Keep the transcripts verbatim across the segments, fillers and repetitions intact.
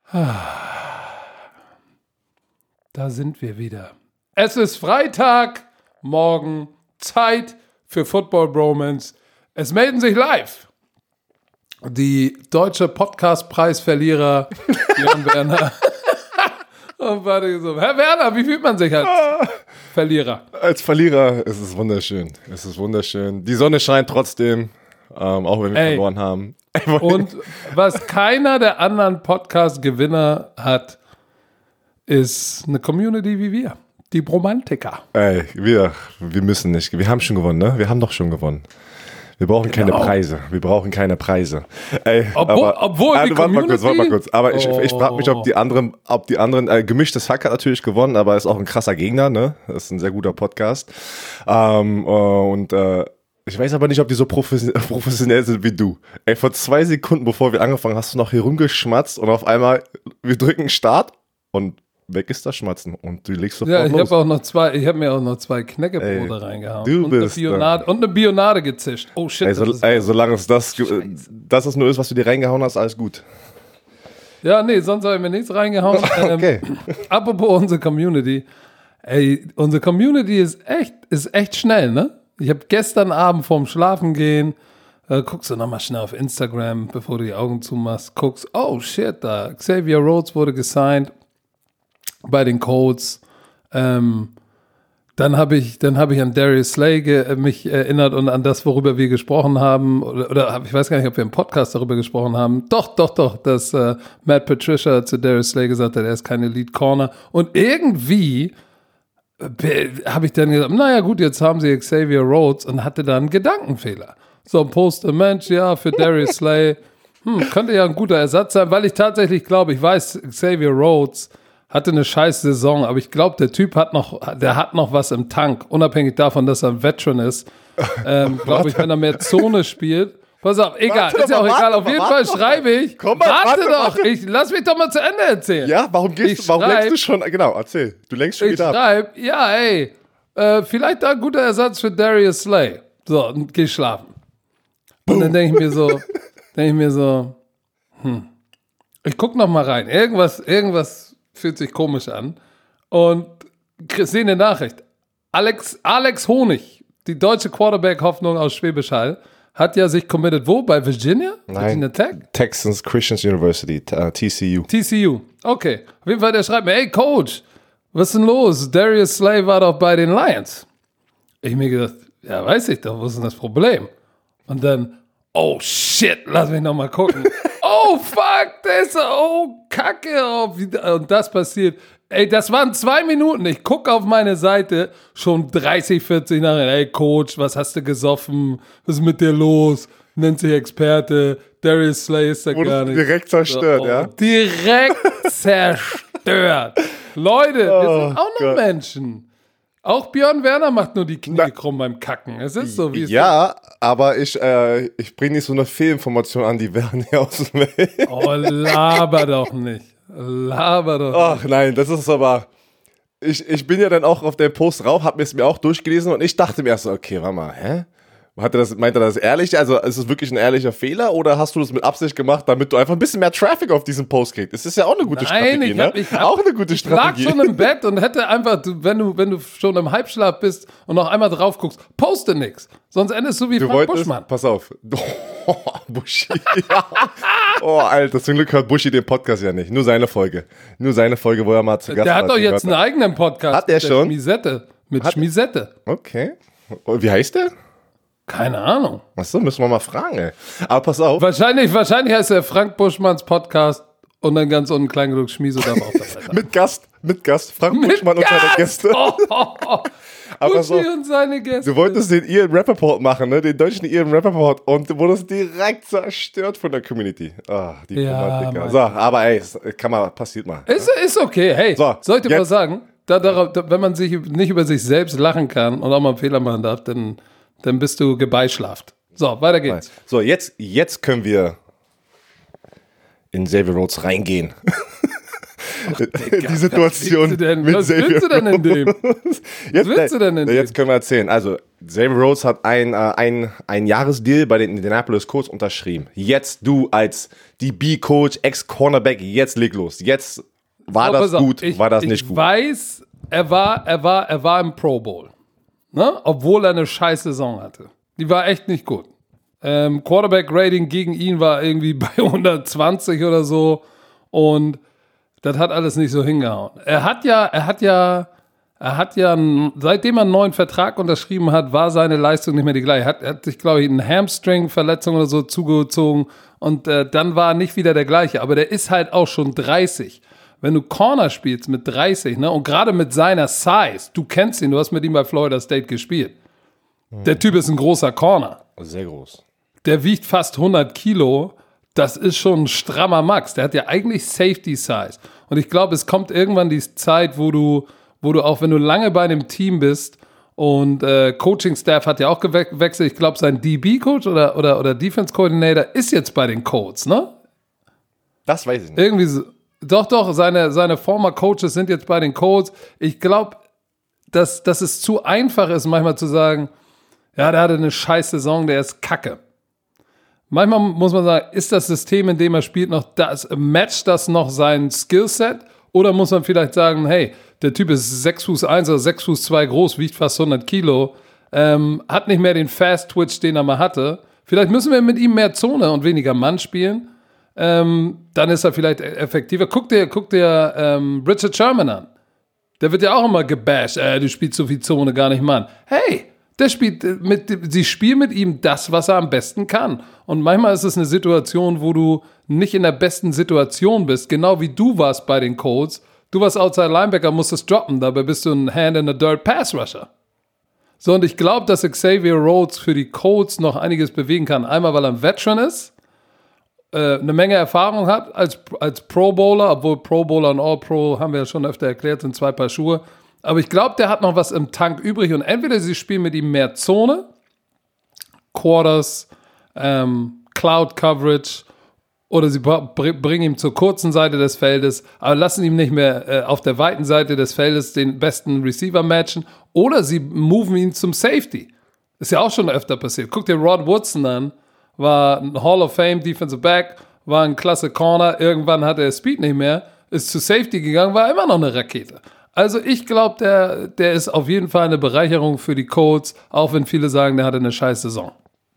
Da sind wir wieder. Es ist Freitag, morgen, Zeit für Football Bromance. Es melden sich live die deutsche Podcast-Preisverlierer Björn Werner. Und warte so, Herr Werner, wie fühlt man sich als Verlierer? Als Verlierer ist es wunderschön. Es ist wunderschön. Die Sonne scheint trotzdem, ähm, auch wenn wir Ey. verloren haben. Und was keiner der anderen Podcast-Gewinner hat, ist eine Community wie wir. Die Bromantiker. Ey, wir, wir müssen nicht. Wir haben schon gewonnen, ne? Wir haben doch schon gewonnen. Wir brauchen genau. keine Preise. Wir brauchen keine Preise. Ey, obwohl, aber, obwohl also, die warte mal kurz, warte mal kurz. Aber oh. ich, ich frage mich, ob die anderen, ob die anderen, äh, gemischtes Hack hat natürlich gewonnen, aber ist auch ein krasser Gegner, ne? Das ist ein sehr guter Podcast. Ähm, äh, und äh, ich weiß aber nicht, ob die so professionell sind wie du. Ey, vor zwei Sekunden, bevor wir angefangen haben, hast du noch hier rumgeschmatzt und auf einmal, wir drücken Start und weg ist das Schmatzen und du legst sofort Ja, ich los. habe auch noch zwei, ich habe mir auch noch zwei Knäckebrote reingehauen. Du und bist eine Bionade, und eine Bionade gezischt. Oh shit. Ey, so, das ist ey solange es das, das ist nur ist, was du dir reingehauen hast, alles gut. Ja, nee, sonst habe ich mir nichts reingehauen. Okay. Ähm, apropos unsere Community. Ey, unsere Community ist echt, ist echt schnell, ne? Ich habe gestern Abend vorm Schlafengehen, äh, guckst du nochmal schnell auf Instagram, bevor du die Augen zumachst, guckst, oh shit, da Xavier Rhodes wurde gesigned bei den Colts. Ähm, dann habe ich, dann habe ich an Darius Slay ge- mich erinnert und an das, worüber wir gesprochen haben. Oder, oder ich weiß gar nicht, ob wir im Podcast darüber gesprochen haben. Doch, doch, doch, dass äh, Matt Patricia zu Darius Slay gesagt hat, er ist kein Elite Corner. Und irgendwie äh, habe ich dann gesagt, naja gut, jetzt haben sie Xavier Rhodes und hatte dann einen Gedankenfehler. So ein Poster, Mensch, ja, für Darius Slay, hm, könnte ja ein guter Ersatz sein, weil ich tatsächlich glaube, ich weiß, Xavier Rhodes hatte eine scheiß Saison, aber ich glaube, der Typ hat noch, der hat noch was im Tank, unabhängig davon, dass er ein Veteran ist. Ähm, glaube ich, wenn er mehr Zone spielt. Pass auf, egal, warte ist ja auch mal, egal. warte Auf jeden mal, Fall warte schreibe ich. Komm mal, warte, warte, doch, warte. Ich, lass mich doch mal zu Ende erzählen. Ja, warum gehst Ich du, warum schreib, lenkst du schon, genau, erzähl. Du lenkst schon ich wieder ab. schreib, ja, ey, äh, vielleicht da ein guter Ersatz für Darius Slay. So, und geh schlafen. Und dann denke ich mir so, denke ich mir so, hm, ich guck noch mal rein. Irgendwas, irgendwas fühlt sich komisch an. Und sehe eine Nachricht. Alex, Alex Honig, die deutsche Quarterback-Hoffnung aus Schwäbisch Hall, hat ja sich committed wo? Bei Virginia? Nein. Virginia Tech? Texas Christian University, T C U. T C U. Okay. Auf jeden Fall, der schreibt mir, ey Coach, was ist denn los? Darius Slay war doch bei den Lions. Ich mir gedacht, ja, weiß ich doch, wo ist denn das Problem? Und dann, oh shit, lass mich noch mal gucken. Oh fuck, das ist, oh Kacke. Oh, und das passiert. Ey, das waren zwei Minuten. Ich gucke auf meine Seite, schon dreißig, vierzig nachher. Ey, Coach, was hast du gesoffen? Was ist mit dir los? Nennt sich Experte. Darius Slay ist da Wurde gar nicht. direkt zerstört, oh, ja? Direkt zerstört. Leute, Oh, wir sind auch noch Gott. Menschen. Auch Björn Werner macht nur die Knie Na, krumm beim Kacken. Es ist so, wie es ja, ist. Ja, aber ich, äh, ich bringe nicht so eine Fehlinformation an, die Werner hier aus dem Welt. Oh, laber doch nicht. Laber doch Ach nicht. nein, das ist aber... Ich, ich bin ja dann auch auf den Post rauf, hab mir es mir auch durchgelesen und ich dachte mir erst so, okay, warte mal, hä? Hat er das, meint er das ehrlich? Also ist es wirklich ein ehrlicher Fehler oder hast du das mit Absicht gemacht, damit du einfach ein bisschen mehr Traffic auf diesen Post kriegst? Das ist ja auch eine gute Nein, Strategie, ich ne? hab, ich hab, auch eine gute Strategie. Ich lag schon im Bett und hätte einfach, du, wenn du, wenn du schon im Halbschlaf bist und noch einmal drauf guckst, poste nix. Sonst endest du wie du Frank wolltest, Buschmann. Pass auf. Oh, Buschi. Ja. Oh, Alter, zum Glück hört Buschi den Podcast ja nicht. Nur seine Folge. Nur seine Folge, wo er mal zu Gast Der war. hat doch jetzt einen eigenen Podcast. Hat er mit der schon? Schmisette. Mit Hat- Schmisette. Okay. Und wie heißt der? Keine Ahnung. Achso, müssen wir mal fragen, ey. Aber pass auf. Wahrscheinlich, wahrscheinlich heißt er Frank Buschmanns Podcast und dann ganz unten klein genug Schmiese darf auch das sein. Mit Gast, mit Gast. Frank Mit Buschmann und seine Gast! Gäste. Oh, oh, oh. Aber Buschi so, und seine Gäste. du wolltest den Ian Rappaport machen, ne? Den deutschen Ian Rappaport und du wurdest direkt zerstört von der Community. Ah, die Ja, Romantiker. Mann. So, aber ey, es kann mal, passiert mal. Ist, ist okay. Hey, So, soll ich dir jetzt- mal sagen, da, da, da, wenn man sich nicht über sich selbst lachen kann und auch mal einen Fehler machen darf, dann, dann bist du gebeischlaft. So, weiter geht's. So, jetzt, jetzt können wir in Xavier Rhodes reingehen. Die Situation was willst du denn- mit was Xavier willst du denn in dem? Rhodes. Jetzt, willst du denn in Jetzt können wir erzählen. Also, Xavier Rhodes hat ein, äh, ein, ein Jahresdeal bei den Indianapolis Colts unterschrieben. Jetzt du als D B-Coach, Ex-Cornerback, jetzt leg los. Jetzt war Aber das so, gut, ich, war das ich nicht gut. Ich weiß, er war, er, war, er war im Pro Bowl. Ne? Obwohl er eine scheiß Saison hatte. Die war echt nicht gut. Ähm, Quarterback-Rating gegen ihn war irgendwie bei hundertzwanzig oder so. Und das hat alles nicht so hingehauen. Er hat ja, er hat ja, er hat ja, seitdem er einen neuen Vertrag unterschrieben hat, war seine Leistung nicht mehr die gleiche. Er hat, er hat sich, glaube ich, eine Hamstring-Verletzung oder so zugezogen und äh, dann war er nicht wieder der gleiche. Aber der ist halt auch schon dreißig. Wenn du Corner spielst mit dreißig, ne, und gerade mit seiner Size, du kennst ihn, du hast mit ihm bei Florida State gespielt. Mhm. Der Typ ist ein großer Corner. Sehr groß. Der wiegt fast hundert Kilo. Das ist schon ein strammer Max. Der hat ja eigentlich Safety Size. Und ich glaube, es kommt irgendwann die Zeit, wo du, wo du auch, wenn du lange bei einem Team bist und äh, Coaching-Staff hat ja auch gewechselt. Ich glaube, sein D B-Coach oder, oder, oder Defense-Coordinator ist jetzt bei den Colts, ne? Das weiß ich nicht. Irgendwie so. Doch, doch, seine, seine former Coaches sind jetzt bei den Colts. Ich glaube, dass, dass es zu einfach ist, manchmal zu sagen, ja, der hatte eine scheiß Saison, der ist kacke. Manchmal muss man sagen, ist das System, in dem er spielt, noch das, matcht das noch sein Skillset? Oder muss man vielleicht sagen, hey, der Typ ist sechs Fuß eins oder sechs Fuß zwei groß, wiegt fast hundert Kilo, ähm, hat nicht mehr den Fast-Twitch, den er mal hatte. Vielleicht müssen wir mit ihm mehr Zone und weniger Mann spielen. Ähm, dann ist er vielleicht effektiver. Guck dir, guck dir ähm, Richard Sherman an. Der wird ja auch immer gebasht. Äh, du spielst so viel Zone, gar nicht Mann. Hey, der spielt mit, sie spielen mit ihm das, was er am besten kann. Und manchmal ist es eine Situation, wo du nicht in der besten Situation bist, genau wie du warst bei den Colts. Du warst Outside Linebacker, musstest droppen, dabei bist du ein Hand in the Dirt Pass Rusher. So, und ich glaube, dass Xavier Rhodes für die Colts noch einiges bewegen kann. Einmal, weil er ein Veteran ist, äh, eine Menge Erfahrung hat als, als Pro Bowler, obwohl Pro Bowler und All Pro, haben wir ja schon öfter erklärt, sind zwei Paar Schuhe. Aber ich glaube, der hat noch was im Tank übrig und entweder sie spielen mit ihm mehr Zone, Quarters, ähm, Cloud Coverage oder sie bringen ihm zur kurzen Seite des Feldes, aber lassen ihm nicht mehr äh, auf der weiten Seite des Feldes den besten Receiver matchen oder sie moven ihn zum Safety. Ist ja auch schon öfter passiert. Guck dir Rod Woodson an, war ein Hall of Fame Defensive Back, war ein klasse Corner, irgendwann hatte er Speed nicht mehr, ist zu Safety gegangen, war immer noch eine Rakete. Also ich glaube, der, der ist auf jeden Fall eine Bereicherung für die Colts, auch wenn viele sagen, der hatte eine scheiß Saison.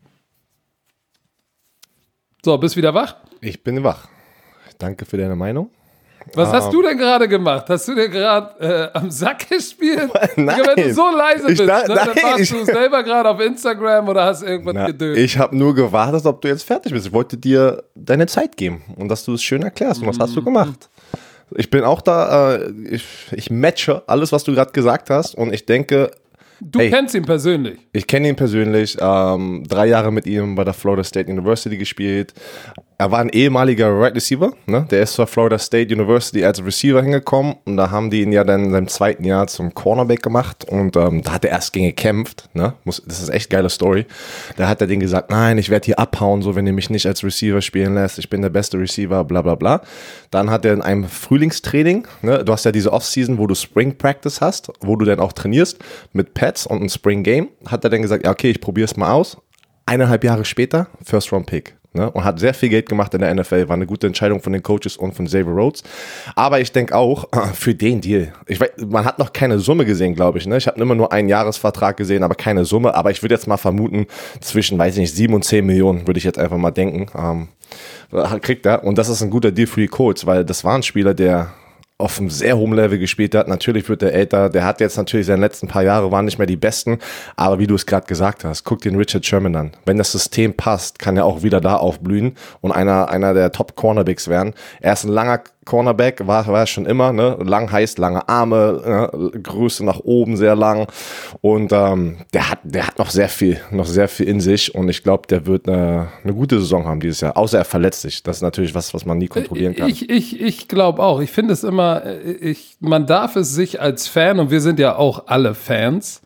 So, bist wieder wach? Ich bin wach. Danke für deine Meinung. Was um, hast du denn gerade gemacht? Hast du dir gerade äh, am Sack gespielt? Nein. Wenn du so leise bist, da, ne, nein, dann warst ich, du selber gerade auf Instagram oder hast irgendwas na, gedönt. Ich habe nur gewartet, ob du jetzt fertig bist. Ich wollte dir deine Zeit geben und dass du es schön erklärst. Und was hast du gemacht? Ich bin auch da, äh, ich, ich matche alles, was du gerade gesagt hast und ich denke... Du hey, kennst ihn persönlich. Ich kenne ihn persönlich, ähm, drei Jahre mit ihm bei der Florida State University gespielt. Er war ein ehemaliger Right Receiver, ne? Der ist zur Florida State University als Receiver hingekommen und da haben die ihn ja dann in seinem zweiten Jahr zum Cornerback gemacht und ähm, da hat er erst gegen gekämpft, ne? Muss, das ist echt eine geile Story. Da hat er denen gesagt, nein, ich werde hier abhauen, so wenn ihr mich nicht als Receiver spielen lässt, ich bin der beste Receiver, bla bla bla. Dann hat er in einem Frühlingstraining, ne? Du hast ja diese Offseason, wo du Spring Practice hast, wo du dann auch trainierst mit Pads und ein Spring Game, hat er dann gesagt, ja okay, ich probiere es mal aus. Eineinhalb Jahre später, First Round Pick. Ne, und hat sehr viel Geld gemacht in der N F L. War eine gute Entscheidung von den Coaches und von Xavier Rhodes. Aber ich denke auch, für den Deal, ich weiß, man hat noch keine Summe gesehen, glaube ich. Ne? Ich habe immer nur einen Jahresvertrag gesehen, aber keine Summe. Aber ich würde jetzt mal vermuten, zwischen, weiß ich nicht, sieben und zehn Millionen, würde ich jetzt einfach mal denken, ähm, kriegt er. Und das ist ein guter Deal für die Colts, weil das war ein Spieler, der auf einem sehr hohen Level gespielt hat. Natürlich wird er älter. Der hat jetzt natürlich seine letzten paar Jahre waren nicht mehr die besten. Aber wie du es gerade gesagt hast, guck den Richard Sherman an. Wenn das System passt, kann er auch wieder da aufblühen und einer, einer der Top-Cornerbacks werden. Er ist ein langer Cornerback, war, war er schon immer, ne? Lang heißt lange Arme, ne? Größe nach oben sehr lang und ähm, der hat, der hat noch sehr viel, noch sehr viel in sich und ich glaube, der wird eine, eine gute Saison haben dieses Jahr, außer er verletzt sich. Das ist natürlich was, was man nie kontrollieren kann. Ich, ich, ich glaube auch. Ich finde es immer, ich, man darf es sich als Fan, und wir sind ja auch alle Fans,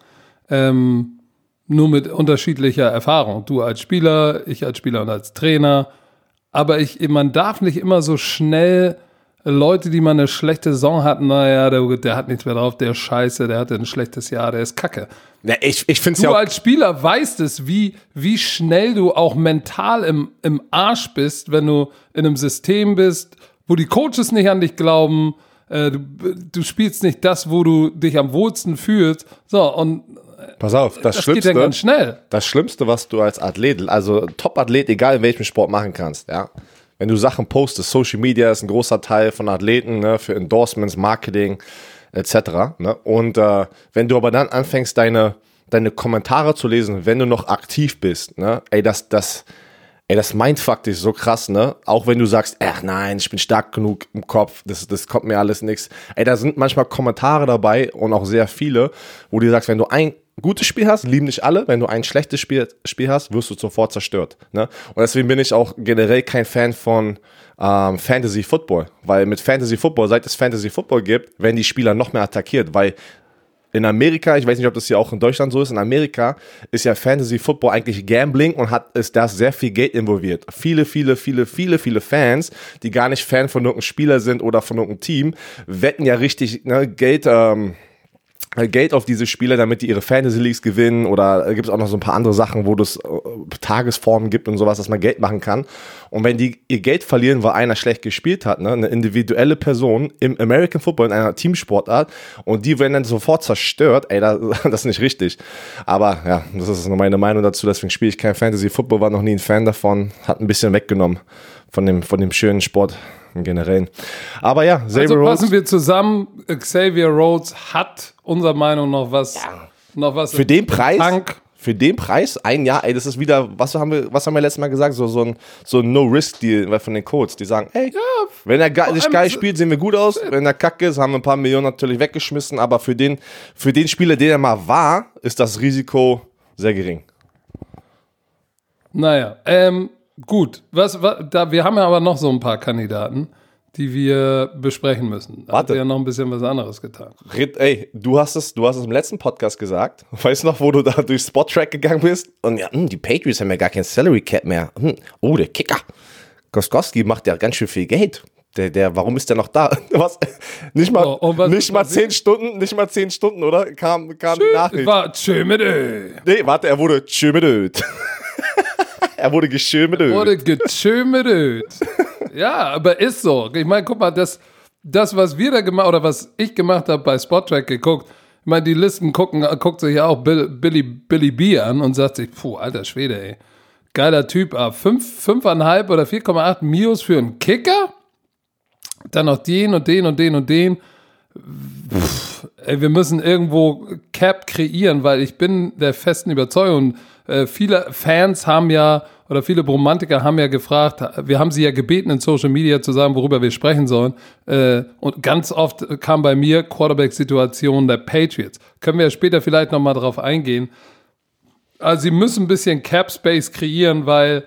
ähm, nur mit unterschiedlicher Erfahrung. Du als Spieler, ich als Spieler und als Trainer, aber ich, man darf nicht immer so schnell Leute, die mal eine schlechte Saison hatten, naja, der, der hat nichts mehr drauf, der ist scheiße, der hatte ein schlechtes Jahr, der ist kacke. Ja, ich ich finde es Du ja auch, als Spieler weißt es, wie, wie schnell du auch mental im, im Arsch bist, wenn du in einem System bist, wo die Coaches nicht an dich glauben, äh, du, du spielst nicht das, wo du dich am wohlsten fühlst. So, und pass auf, das, das Schlimmste, geht dann ganz schnell. das Schlimmste, was du als Athlet, also Top-Athlet, egal in welchem Sport machen kannst, ja, wenn du Sachen postest, Social Media ist ein großer Teil von Athleten, ne, für Endorsements, Marketing, et cetera. Ne? Und äh, wenn du aber dann anfängst, deine, deine Kommentare zu lesen, wenn du noch aktiv bist, ne, ey, das, das, ey, das mindfuckt dich so krass, ne? Auch wenn du sagst, ach nein, ich bin stark genug im Kopf, das, das kommt mir alles nichts. Ey, da sind manchmal Kommentare dabei und auch sehr viele, wo du sagst, wenn du ein gutes Spiel hast, lieben dich alle. Wenn du ein schlechtes Spiel, Spiel hast, wirst du sofort zerstört. Ne? Und deswegen bin ich auch generell kein Fan von ähm, Fantasy Football. Weil mit Fantasy Football, seit es Fantasy Football gibt, werden die Spieler noch mehr attackiert. Weil in Amerika, ich weiß nicht, ob das hier auch in Deutschland so ist, in Amerika ist ja Fantasy Football eigentlich Gambling und hat ist da sehr viel Geld involviert. Viele, viele, viele, viele, viele Fans, die gar nicht Fan von irgendeinem Spieler sind oder von irgendeinem Team, wetten ja richtig, ne, Geld, ähm, Geld auf diese Spieler, damit die ihre Fantasy-Leagues gewinnen, oder gibt es auch noch so ein paar andere Sachen, wo es äh, Tagesformen gibt und sowas, dass man Geld machen kann. Und wenn die ihr Geld verlieren, weil einer schlecht gespielt hat, ne, eine individuelle Person im American Football, in einer Teamsportart, und die werden dann sofort zerstört, ey, das, das ist nicht richtig. Aber ja, das ist nur meine Meinung dazu, deswegen spiele ich kein Fantasy-Football, war noch nie ein Fan davon, hat ein bisschen weggenommen von dem, von dem schönen Sport im Generellen. Aber ja, Xavier also Rhodes. passen wir zusammen, Xavier Rhodes hat unserer Meinung nach was, ja. noch was Für den Preis, Tank. für den Preis, ein Jahr, ey, das ist wieder, was haben wir, was haben wir letztes Mal gesagt, so, so ein, so ein No-Risk-Deal von den Colts, die sagen, ey, ja, wenn er ge- sich geil spielt, sehen wir gut aus, wenn er kacke ist, haben wir ein paar Millionen natürlich weggeschmissen, aber für den, für den Spieler, den er mal war, ist das Risiko sehr gering. Naja, ähm, gut, was, was, da, wir haben ja aber noch so ein paar Kandidaten, die wir besprechen müssen. Da Warte. hat ja noch ein bisschen was anderes getan. Red, ey, du hast es, du hast es im letzten Podcast gesagt. Weißt du noch, wo du da durch Spot-Track gegangen bist? Und ja, mh, die Patriots haben ja gar kein Salary Cap mehr. Hm, oh, der Kicker. Goskowski macht ja ganz schön viel Geld. Der, der, warum ist der noch da? Was? Nicht mal, Oh, was- nicht mal was- zehn Stunden, nicht mal zehn Stunden, oder? Kam, kam die Tschö, Nachricht. war tschö mit Ö. Nee, warte, er wurde tschömedöd. Er wurde geschömedöd. Wurde getschömedöd. Ja, aber ist so. Ich meine, guck mal, das, das, was wir da gemacht, oder was ich gemacht habe bei Spottrack geguckt, ich meine, die Listen gucken, guckt sich ja auch Bill, Billy, Billy B an und sagt sich, puh, alter Schwede, ey. Geiler Typ, ah, fünf, fünfeinhalb oder vier Komma acht Mios für einen Kicker? Dann noch den und den und den und den. Pff, ey, wir müssen irgendwo Cap kreieren, weil ich bin der festen Überzeugung, äh, viele Fans haben ja, oder viele Bromantiker haben ja gefragt, wir haben sie ja gebeten in Social Media zu sagen, worüber wir sprechen sollen, äh, und ganz oft kam bei mir Quarterback-Situation der Patriots. Können wir ja später vielleicht nochmal drauf eingehen. Also sie müssen ein bisschen Cap-Space kreieren, weil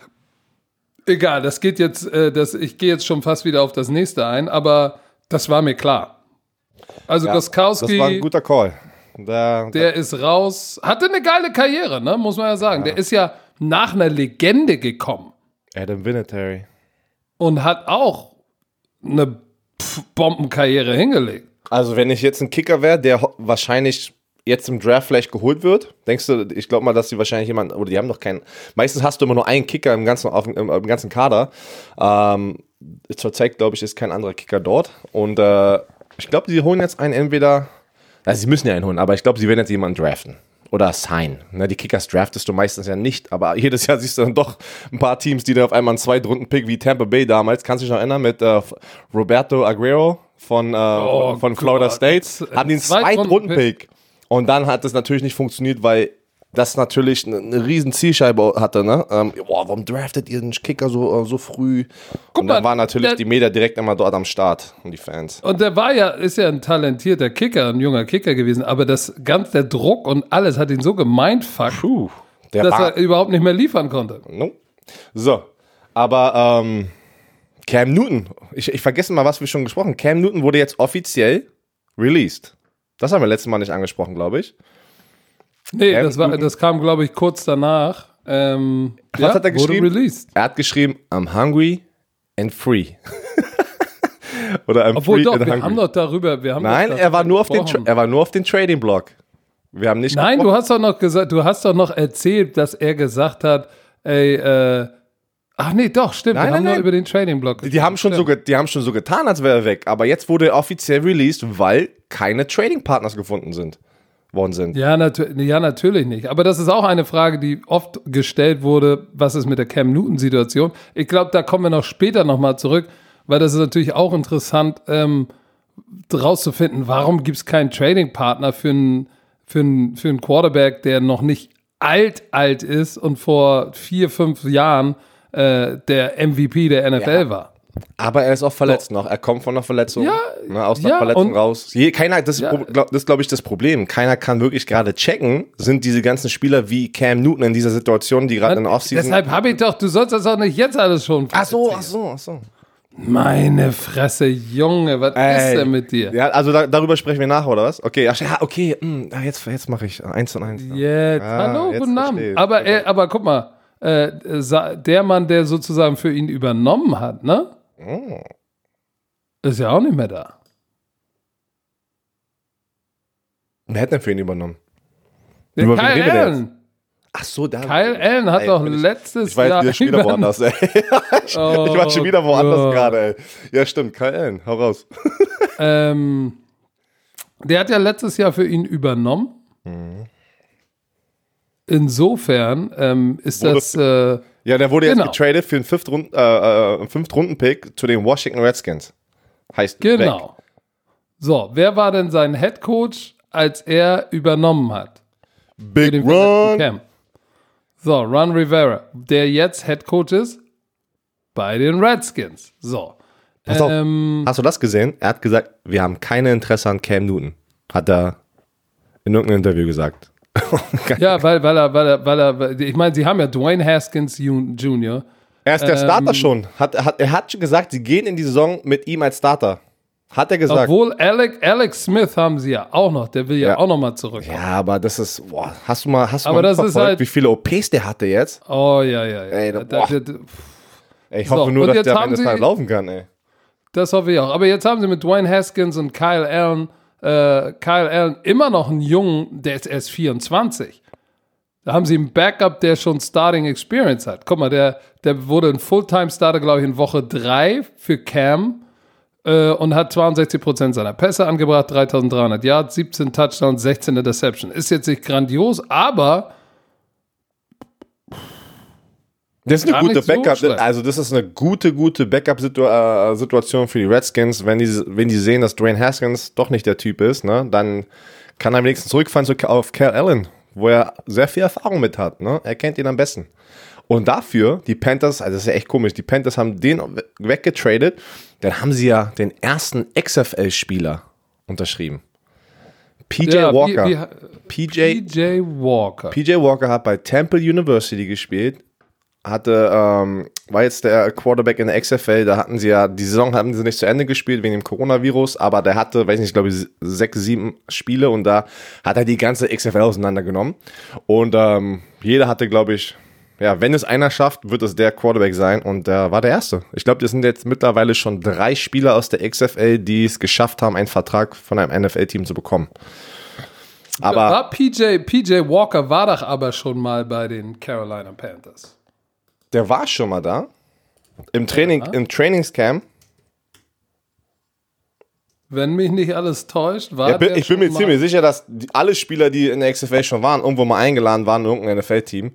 egal, das geht jetzt, äh, das, ich gehe jetzt schon fast wieder auf das nächste ein, aber das war mir klar. Also Ja, Gostkowski, das war ein guter Call. Der, der ist raus, hatte eine geile Karriere, ne, muss man ja sagen. Der ist ja nach einer Legende gekommen Adam Vinatieri. und hat auch eine Pf- Bombenkarriere hingelegt. Also wenn ich jetzt ein Kicker wäre, der ho- wahrscheinlich jetzt im Draft vielleicht geholt wird, denkst du, ich glaube mal, dass die wahrscheinlich jemanden, oder die haben doch keinen, meistens hast du immer nur einen Kicker im ganzen, auf, im, im ganzen Kader. Ähm, zurzeit, glaube ich, ist kein anderer Kicker dort. Und äh, ich glaube, sie holen jetzt einen entweder, also sie müssen ja einen holen, aber ich glaube, sie werden jetzt jemanden draften. Oder sign. Ne, die Kickers draftest du meistens ja nicht, aber jedes Jahr siehst du dann doch ein paar Teams, die dann auf einmal einen Zweitrunden-Pick wie Tampa Bay damals, kannst du dich noch erinnern, mit äh, Roberto Aguero von, äh, Oh von Florida Gott. State, hatten den Zweitrunden-Pick. Und dann hat es natürlich nicht funktioniert, weil das natürlich eine, eine riesen Zielscheibe hatte, ne? Ähm, boah, warum draftet ihr den Kicker so, äh, so früh? Guck und dann mal, waren natürlich der- die Media direkt immer dort am Start und die Fans. Und der war ja, ist ja ein talentierter Kicker, ein junger Kicker gewesen, aber das ganz der Druck und alles hat ihn so gemindfuckt, Puh, der dass war, er überhaupt nicht mehr liefern konnte. no. So, aber ähm, Cam Newton, ich, ich vergesse mal, was wir schon gesprochen haben. Cam Newton wurde jetzt offiziell released. Das haben wir letztes Mal nicht angesprochen, glaube ich. Nee, Cam das, war, Newton. das kam, glaube ich, kurz danach. Ähm, Was ja, hat er geschrieben? Wurde released. Er hat geschrieben, I'm hungry and free. Oder I'm Obwohl free doch, and wir hungry. haben doch darüber, wir haben Nein, doch er war, nur auf den, gesprochen. Tra- er war nur auf den Trading-Block. Wir haben nicht Nein, du gesprochen. hast doch noch gesagt, du hast doch noch erzählt, dass er gesagt hat, ey, äh, ach nee, doch, stimmt, Nein, wir nein, haben nur nein. über den Trading-Block Die haben, schon so ge- die haben schon so getan, als wäre er weg. Aber jetzt wurde er offiziell released, weil keine Trading-Partners gefunden sind, worden sind. Ja, natu- ja, natürlich nicht. Aber das ist auch eine Frage, die oft gestellt wurde, was ist mit der Cam Newton-Situation? Ich glaube, da kommen wir noch später nochmal zurück, weil das ist natürlich auch interessant, ähm, rauszufinden, warum gibt es keinen Trading-Partner für einen für einen- für einen Quarterback, der noch nicht alt, alt ist und vor vier, fünf Jahren äh, der M V P der N F L Ja. war. Aber er ist auch verletzt noch. Er kommt von einer Verletzung. Ja, ne, aus einer ja, Verletzung und- raus. Je, keiner, das, Ja. ist, glaub, das ist, glaube ich, das Problem. Keiner kann wirklich gerade checken, sind diese ganzen Spieler wie Cam Newton in dieser Situation, die gerade in der Offseason. Deshalb habe ich doch, du sollst das auch nicht jetzt alles schon. Ach so, ach erzählen. so, ach so. Meine Fresse, Junge, was Ey. ist denn mit dir? Ja, also da, darüber sprechen wir nachher, oder was? Okay, ach, ja, okay, mh, ja, jetzt, jetzt mache ich eins und eins. Jetzt, Ah, hallo, jetzt guten verstehe Abend. ich. Aber, er, aber guck mal, äh, sa- der Mann, der sozusagen für ihn übernommen hat, ne? Oh. Ist ja auch nicht mehr da. Wer hat denn für ihn übernommen? Der Über wen Kyle redet er jetzt? Allen. Ach so, da. Kyle Allen hat Ey, doch bin ich- letztes Ich war Jahr. jetzt wieder, wieder übernommen. woanders, ey. ich, Oh ich war schon wieder woanders Gott. gerade, ey. Ja, stimmt, Kyle Allen, hau raus. Ähm, der hat ja letztes Jahr für ihn übernommen. Mhm. Insofern ähm, ist Wurde- das. Äh, Ja, der wurde jetzt Genau. getradet für einen Fünft-Runden- äh, äh, Fünft-Runden-Pick zu den Washington Redskins. Heißt weg. Genau. So, wer war denn sein Head Coach, als er übernommen hat? Für Big den verletzten Run. Cam. So, Ron Rivera, der jetzt Head Coach ist bei den Redskins. So. Pass auf. Ähm, Hast du das gesehen? Er hat gesagt, wir haben kein Interesse an Cam Newton. Hat er in irgendeinem Interview gesagt. ja, weil, weil er, weil er, weil er, weil- ich meine, sie haben ja Dwayne Haskins Jun- Junior Er ist der Ähm, Starter schon. Hat, hat, er hat schon gesagt, sie gehen in die Saison mit ihm als Starter. Hat er gesagt. Obwohl Alex, Alex Smith haben sie ja auch noch, der will ja, Ja. auch noch mal zurück. Ja, aber das ist, boah, hast du mal, hast du Aber mal das ist mitverfolgt, halt- wie viele O Ps der hatte jetzt? Oh ja, ja, ja. Ey, da- Da- boah. da- Ey, ich So, hoffe nur, und dass jetzt der am haben Ende des sie- Tages laufen kann, ey. Das hoffe ich auch. Aber jetzt haben sie mit Dwayne Haskins und Kyle Allen, äh, Kyle Allen immer noch einen Jungen, der ist erst vierundzwanzig. Da haben sie einen Backup, der schon Starting Experience hat. Guck mal, der, der wurde ein Fulltime-Starter, glaube ich, in Woche drei für Cam äh, und hat zweiundsechzig Prozent seiner Pässe angebracht, dreitausenddreihundert Yards, siebzehn Touchdowns, sechzehn Interception. Ist jetzt nicht grandios, aber Das ist eine Gar gute nicht so Backup, schlecht. also das ist eine gute, gute Backup-Situation für die Redskins. Wenn die, wenn die sehen, dass Dwayne Haskins doch nicht der Typ ist, ne, dann kann er am nächsten zurückfallen zu, auf Kyle Allen, wo er sehr viel Erfahrung mit hat. Ne? Er kennt ihn am besten. Und dafür, die Panthers, also das ist ja echt komisch, die Panthers haben den weggetradet, dann haben sie ja den ersten X F L-Spieler unterschrieben. P J ja, Walker. Wie, wie, P J, P J Walker. P J Walker hat bei Temple University gespielt, hatte, ähm, war jetzt der Quarterback in der X F L, da hatten sie ja, die Saison haben sie nicht zu Ende gespielt wegen dem Coronavirus, aber der hatte, weiß nicht, glaube ich, sechs, sieben Spiele und da hat er die ganze X F L auseinandergenommen und ähm, jeder hatte, glaube ich, ja, wenn es einer schafft, wird es der Quarterback sein und der war der Erste. Ich glaube, das sind jetzt mittlerweile schon drei Spieler aus der X F L, die es geschafft haben, einen Vertrag von einem N F L-Team zu bekommen. Aber war P J, P J Walker war doch aber schon mal bei den Carolina Panthers. der war schon mal da. Im Training, im Trainingscamp. Wenn mich nicht alles täuscht, war Ja, bin, der ich bin schon mir mal- ziemlich sicher, dass die, alle Spieler, die in der X F L schon waren, irgendwo mal eingeladen waren in irgendein N F L-Team.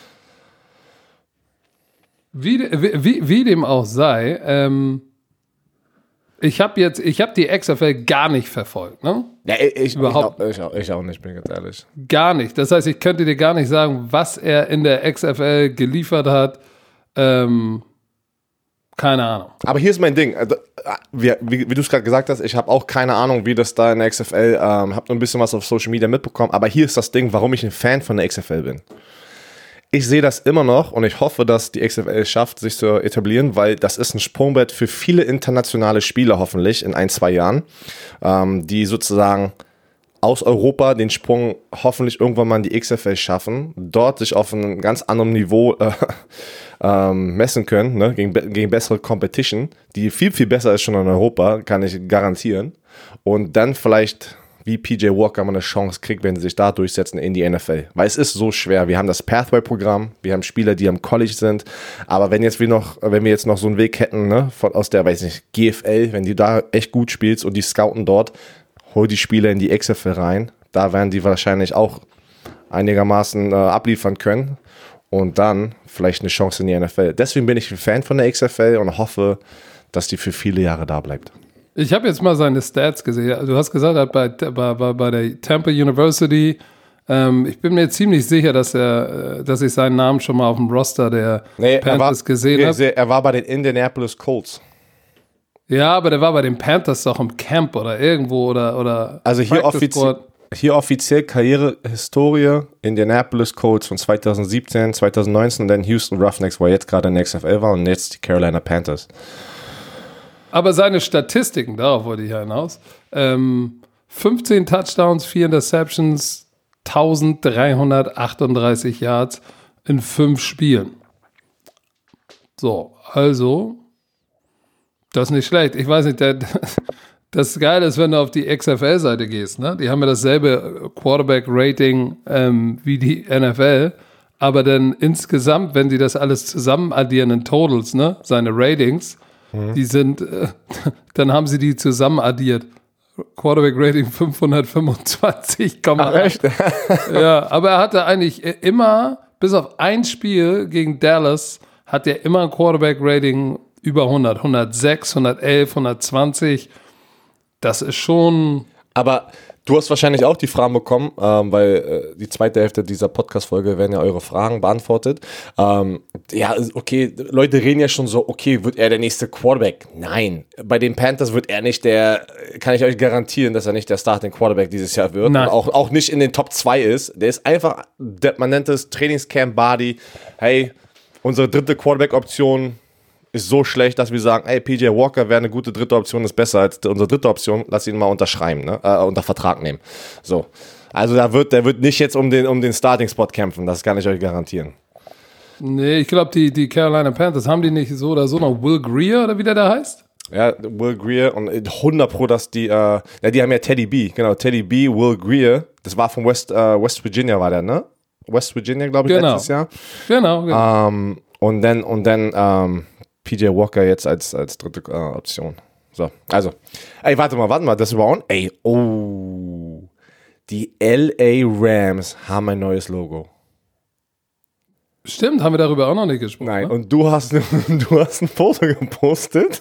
Wie, wie, wie, wie dem auch sei, ähm, ich habe jetzt, ich habe die X F L gar nicht verfolgt, ne? Ja, ich, ich, Überhaupt ich, auch, ich, auch, ich auch nicht, bin ganz ehrlich. Gar nicht. Das heißt, ich könnte dir gar nicht sagen, was er in der X F L geliefert hat. Ähm, keine Ahnung. Aber hier ist mein Ding. Also, wie, wie, wie du es gerade gesagt hast, ich habe auch keine Ahnung, wie das da in der X F L, ähm, habe nur ein bisschen was auf Social Media mitbekommen, aber hier ist das Ding, warum ich ein Fan von der X F L bin. Ich sehe das immer noch und ich hoffe, dass die X F L es schafft, sich zu etablieren, weil das ist ein Sprungbrett für viele internationale Spieler hoffentlich in ein, zwei Jahren, ähm, die sozusagen aus Europa den Sprung hoffentlich irgendwann mal in die X F L schaffen, dort sich auf einem ganz anderen Niveau äh, ähm, messen können, ne? gegen, gegen bessere Competition, die viel, viel besser ist schon in Europa, kann ich garantieren. Und dann vielleicht wie P J Walker mal eine Chance kriegt, wenn sie sich da durchsetzen in die N F L. Weil es ist so schwer. Wir haben das Pathway-Programm, wir haben Spieler, die am College sind, aber wenn jetzt wir noch, wenn wir jetzt noch so einen Weg hätten, ne, von, aus der, weiß nicht, G F L, wenn die da echt gut spielst und die scouten dort, hol die Spieler in die X F L rein, da werden die wahrscheinlich auch einigermaßen äh, abliefern können und dann vielleicht eine Chance in die N F L. Deswegen bin ich ein Fan von der X F L und hoffe, dass die für viele Jahre da bleibt. Ich habe jetzt mal seine Stats gesehen. Du hast gesagt, er hat bei, bei, bei der Tampa University, ähm, ich bin mir ziemlich sicher, dass er, dass ich seinen Namen schon mal auf dem Roster der nee, Panthers war, gesehen habe. Er war bei den Indianapolis Colts. Ja, aber der war bei den Panthers doch im Camp oder irgendwo oder oder. Also hier offiziell, hier offiziell Karrierehistorie Indianapolis Colts von zwanzig siebzehn, zwanzig neunzehn und dann Houston Roughnecks, wo er jetzt gerade in der X F L war und jetzt die Carolina Panthers. Aber seine Statistiken, darauf wollte ich ja hinaus, ähm, fünfzehn Touchdowns, vier Interceptions, dreizehnhundertachtunddreißig Yards in fünf Spielen. So, also, das ist nicht schlecht. Ich weiß nicht, der, das Geile ist, wenn du auf die X F L-Seite gehst, ne? Die haben ja dasselbe Quarterback-Rating ähm, wie die N F L, aber dann insgesamt, wenn sie das alles zusammen addieren in Totals, ne, seine Ratings, die sind, äh, dann haben sie die zusammen addiert. Quarterback-Rating fünfhundertfünfundzwanzig. Ach, echt? Ja, aber er hatte eigentlich immer, bis auf ein Spiel gegen Dallas, hat er immer ein Quarterback-Rating über hundert. hundertsechs, hundertelf, hundertzwanzig. Das ist schon... Aber du hast wahrscheinlich auch die Fragen bekommen, ähm, weil äh, die zweite Hälfte dieser Podcast-Folge werden ja eure Fragen beantwortet. Ähm, ja, okay, Leute reden ja schon so, okay, wird er der nächste Quarterback? Nein, bei den Panthers wird er nicht der, kann ich euch garantieren, dass er nicht der Starting Quarterback dieses Jahr wird. Nein. Und auch, auch nicht in den Top zwei ist. Der ist einfach, der, man nennt es Trainingscamp-Body. Hey, unsere dritte Quarterback-Option ist so schlecht, dass wir sagen, ey, P J Walker wäre eine gute dritte Option, ist besser als unsere dritte Option, lass ihn mal unterschreiben, ne? äh, unter Vertrag nehmen. So. Also da wird, der wird nicht jetzt um den, um den Starting-Spot kämpfen, das kann ich euch garantieren. Nee, ich glaube, die, die Carolina Panthers, haben die nicht so oder so noch Will Grier oder wie der da heißt? Ja, Will Grier und hundert Pro, dass die, äh, ja, die haben ja Teddy B, genau, Teddy B, Will Grier, das war von West, äh, West Virginia war der, ne? West Virginia, glaube ich, genau. letztes Jahr. Genau, genau. Ähm, und dann, und dann, ähm, P J Walker jetzt als, als dritte äh, Option. So, also. Ey, warte mal, warte mal, das war on. Ey, oh. Die L A Rams haben ein neues Logo. Stimmt, haben wir darüber auch noch nicht gesprochen. Nein, ne? und du hast, du hast ein Foto gepostet.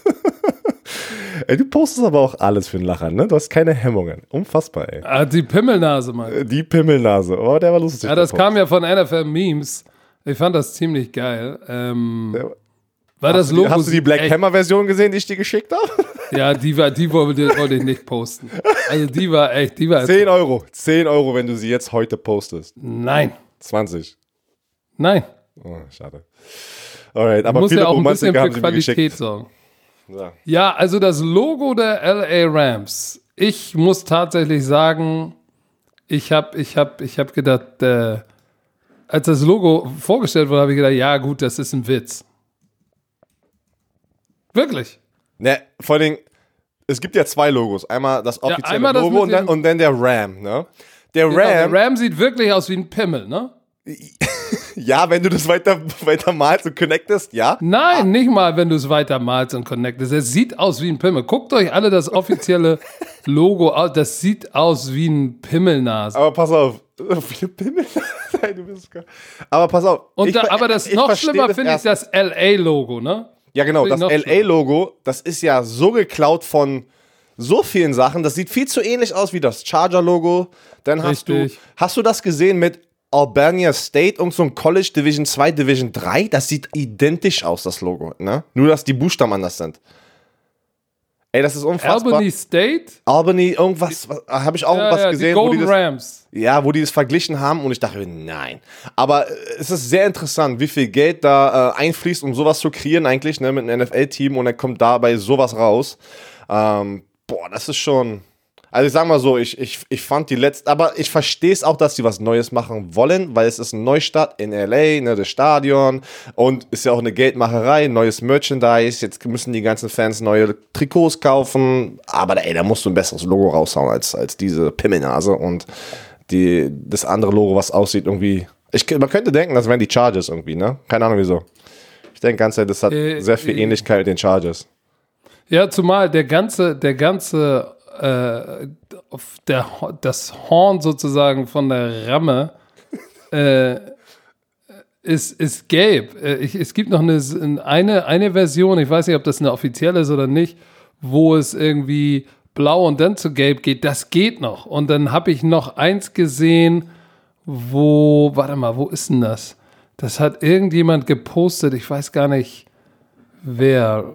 Ey, du postest aber auch alles für einen Lacher, ne? Du hast keine Hemmungen. Unfassbar, ey. Ah, die Pimmelnase, Mann. Die Pimmelnase. Oh, der war lustig. Ja, das kam ja von N F L Memes. Ich fand das ziemlich geil. Ähm, Ja. weil das Hast, Logo du, hast du die Black echt, Hammer-Version gesehen, die ich dir geschickt habe? Ja, die war, die wollte, wollte ich nicht posten. Also die war echt, die war. zehn Euro. zehn Euro, wenn du sie jetzt heute postest. Nein, zwanzig. nein. Oh, schade. Alright, aber Muss viele ja auch ein bisschen Romantiker für haben sie mir Qualität geschickt. sorgen. Ja. Ja, also das Logo der L A Rams. Ich muss tatsächlich sagen, ich habe ich hab, ich hab gedacht, äh, als das Logo vorgestellt wurde, habe ich gedacht, ja gut, das ist ein Witz. Wirklich. Ne, vor allem, es gibt ja zwei Logos. Einmal das offizielle einmal das Logo mit und dann, dem- und dann der Ram, ne? Der Genau, Ram, der Ram sieht wirklich aus wie ein Pimmel, ne? ja, wenn du das weiter, weiter malst und connectest, ja. Nein, nicht mal, wenn du es weiter malst und connectest. Es sieht aus wie ein Pimmel. Guckt euch alle das offizielle Logo an. Das sieht aus wie ein Pimmelnase. Aber pass auf. Viele Pimmel? Nein, du bist gar... Aber pass auf. Und ich da, ver- aber das ich noch verstehe schlimmer das finde ich erst- das L A-Logo, ne? Ja, genau, das noch L A-Logo, das ist ja so geklaut von so vielen Sachen. Das sieht viel zu ähnlich aus wie das Charger-Logo. Dann hast Richtig. du, hast du das gesehen mit Albania State und so ein College Division zwei, Division drei? Das sieht identisch aus, das Logo, ne? Nur, dass die Buchstaben anders sind. Ey, das ist unfassbar. Albany State? Albany, irgendwas, habe ich auch Ja, was ja, gesehen, die wo Golden die das, Rams. ja, wo die das verglichen haben und ich dachte, nein. Aber äh, es ist sehr interessant, wie viel Geld da äh, einfließt, um sowas zu kreieren eigentlich, ne, mit einem N F L-Team und dann kommt dabei sowas raus. Ähm, boah, das ist schon... Also ich sag mal so, ich, ich, ich fand die letzte, aber ich verstehe es auch, dass sie was Neues machen wollen, weil es ist ein Neustart in L A, ne, das Stadion und ist ja auch eine Geldmacherei, neues Merchandise, jetzt müssen die ganzen Fans neue Trikots kaufen, aber ey, da musst du ein besseres Logo raushauen als, als diese Pimmelnase und die, das andere Logo, was aussieht irgendwie, ich, man könnte denken, das wären die Chargers irgendwie, ne? Keine Ahnung wieso. Ich denke ganz ehrlich, das hat äh, sehr viel äh, Ähnlichkeit mit den Chargers. Ja, zumal der ganze, der ganze Äh, der, das Horn sozusagen von der Ramme äh, ist, ist gelb. Äh, ich, es gibt noch eine, eine, eine Version, ich weiß nicht, ob das eine offizielle ist oder nicht, wo es irgendwie blau und dann zu gelb geht. Das geht noch. Und dann habe ich noch eins gesehen, wo, warte mal, wo ist denn das? Das hat irgendjemand gepostet, ich weiß gar nicht wer.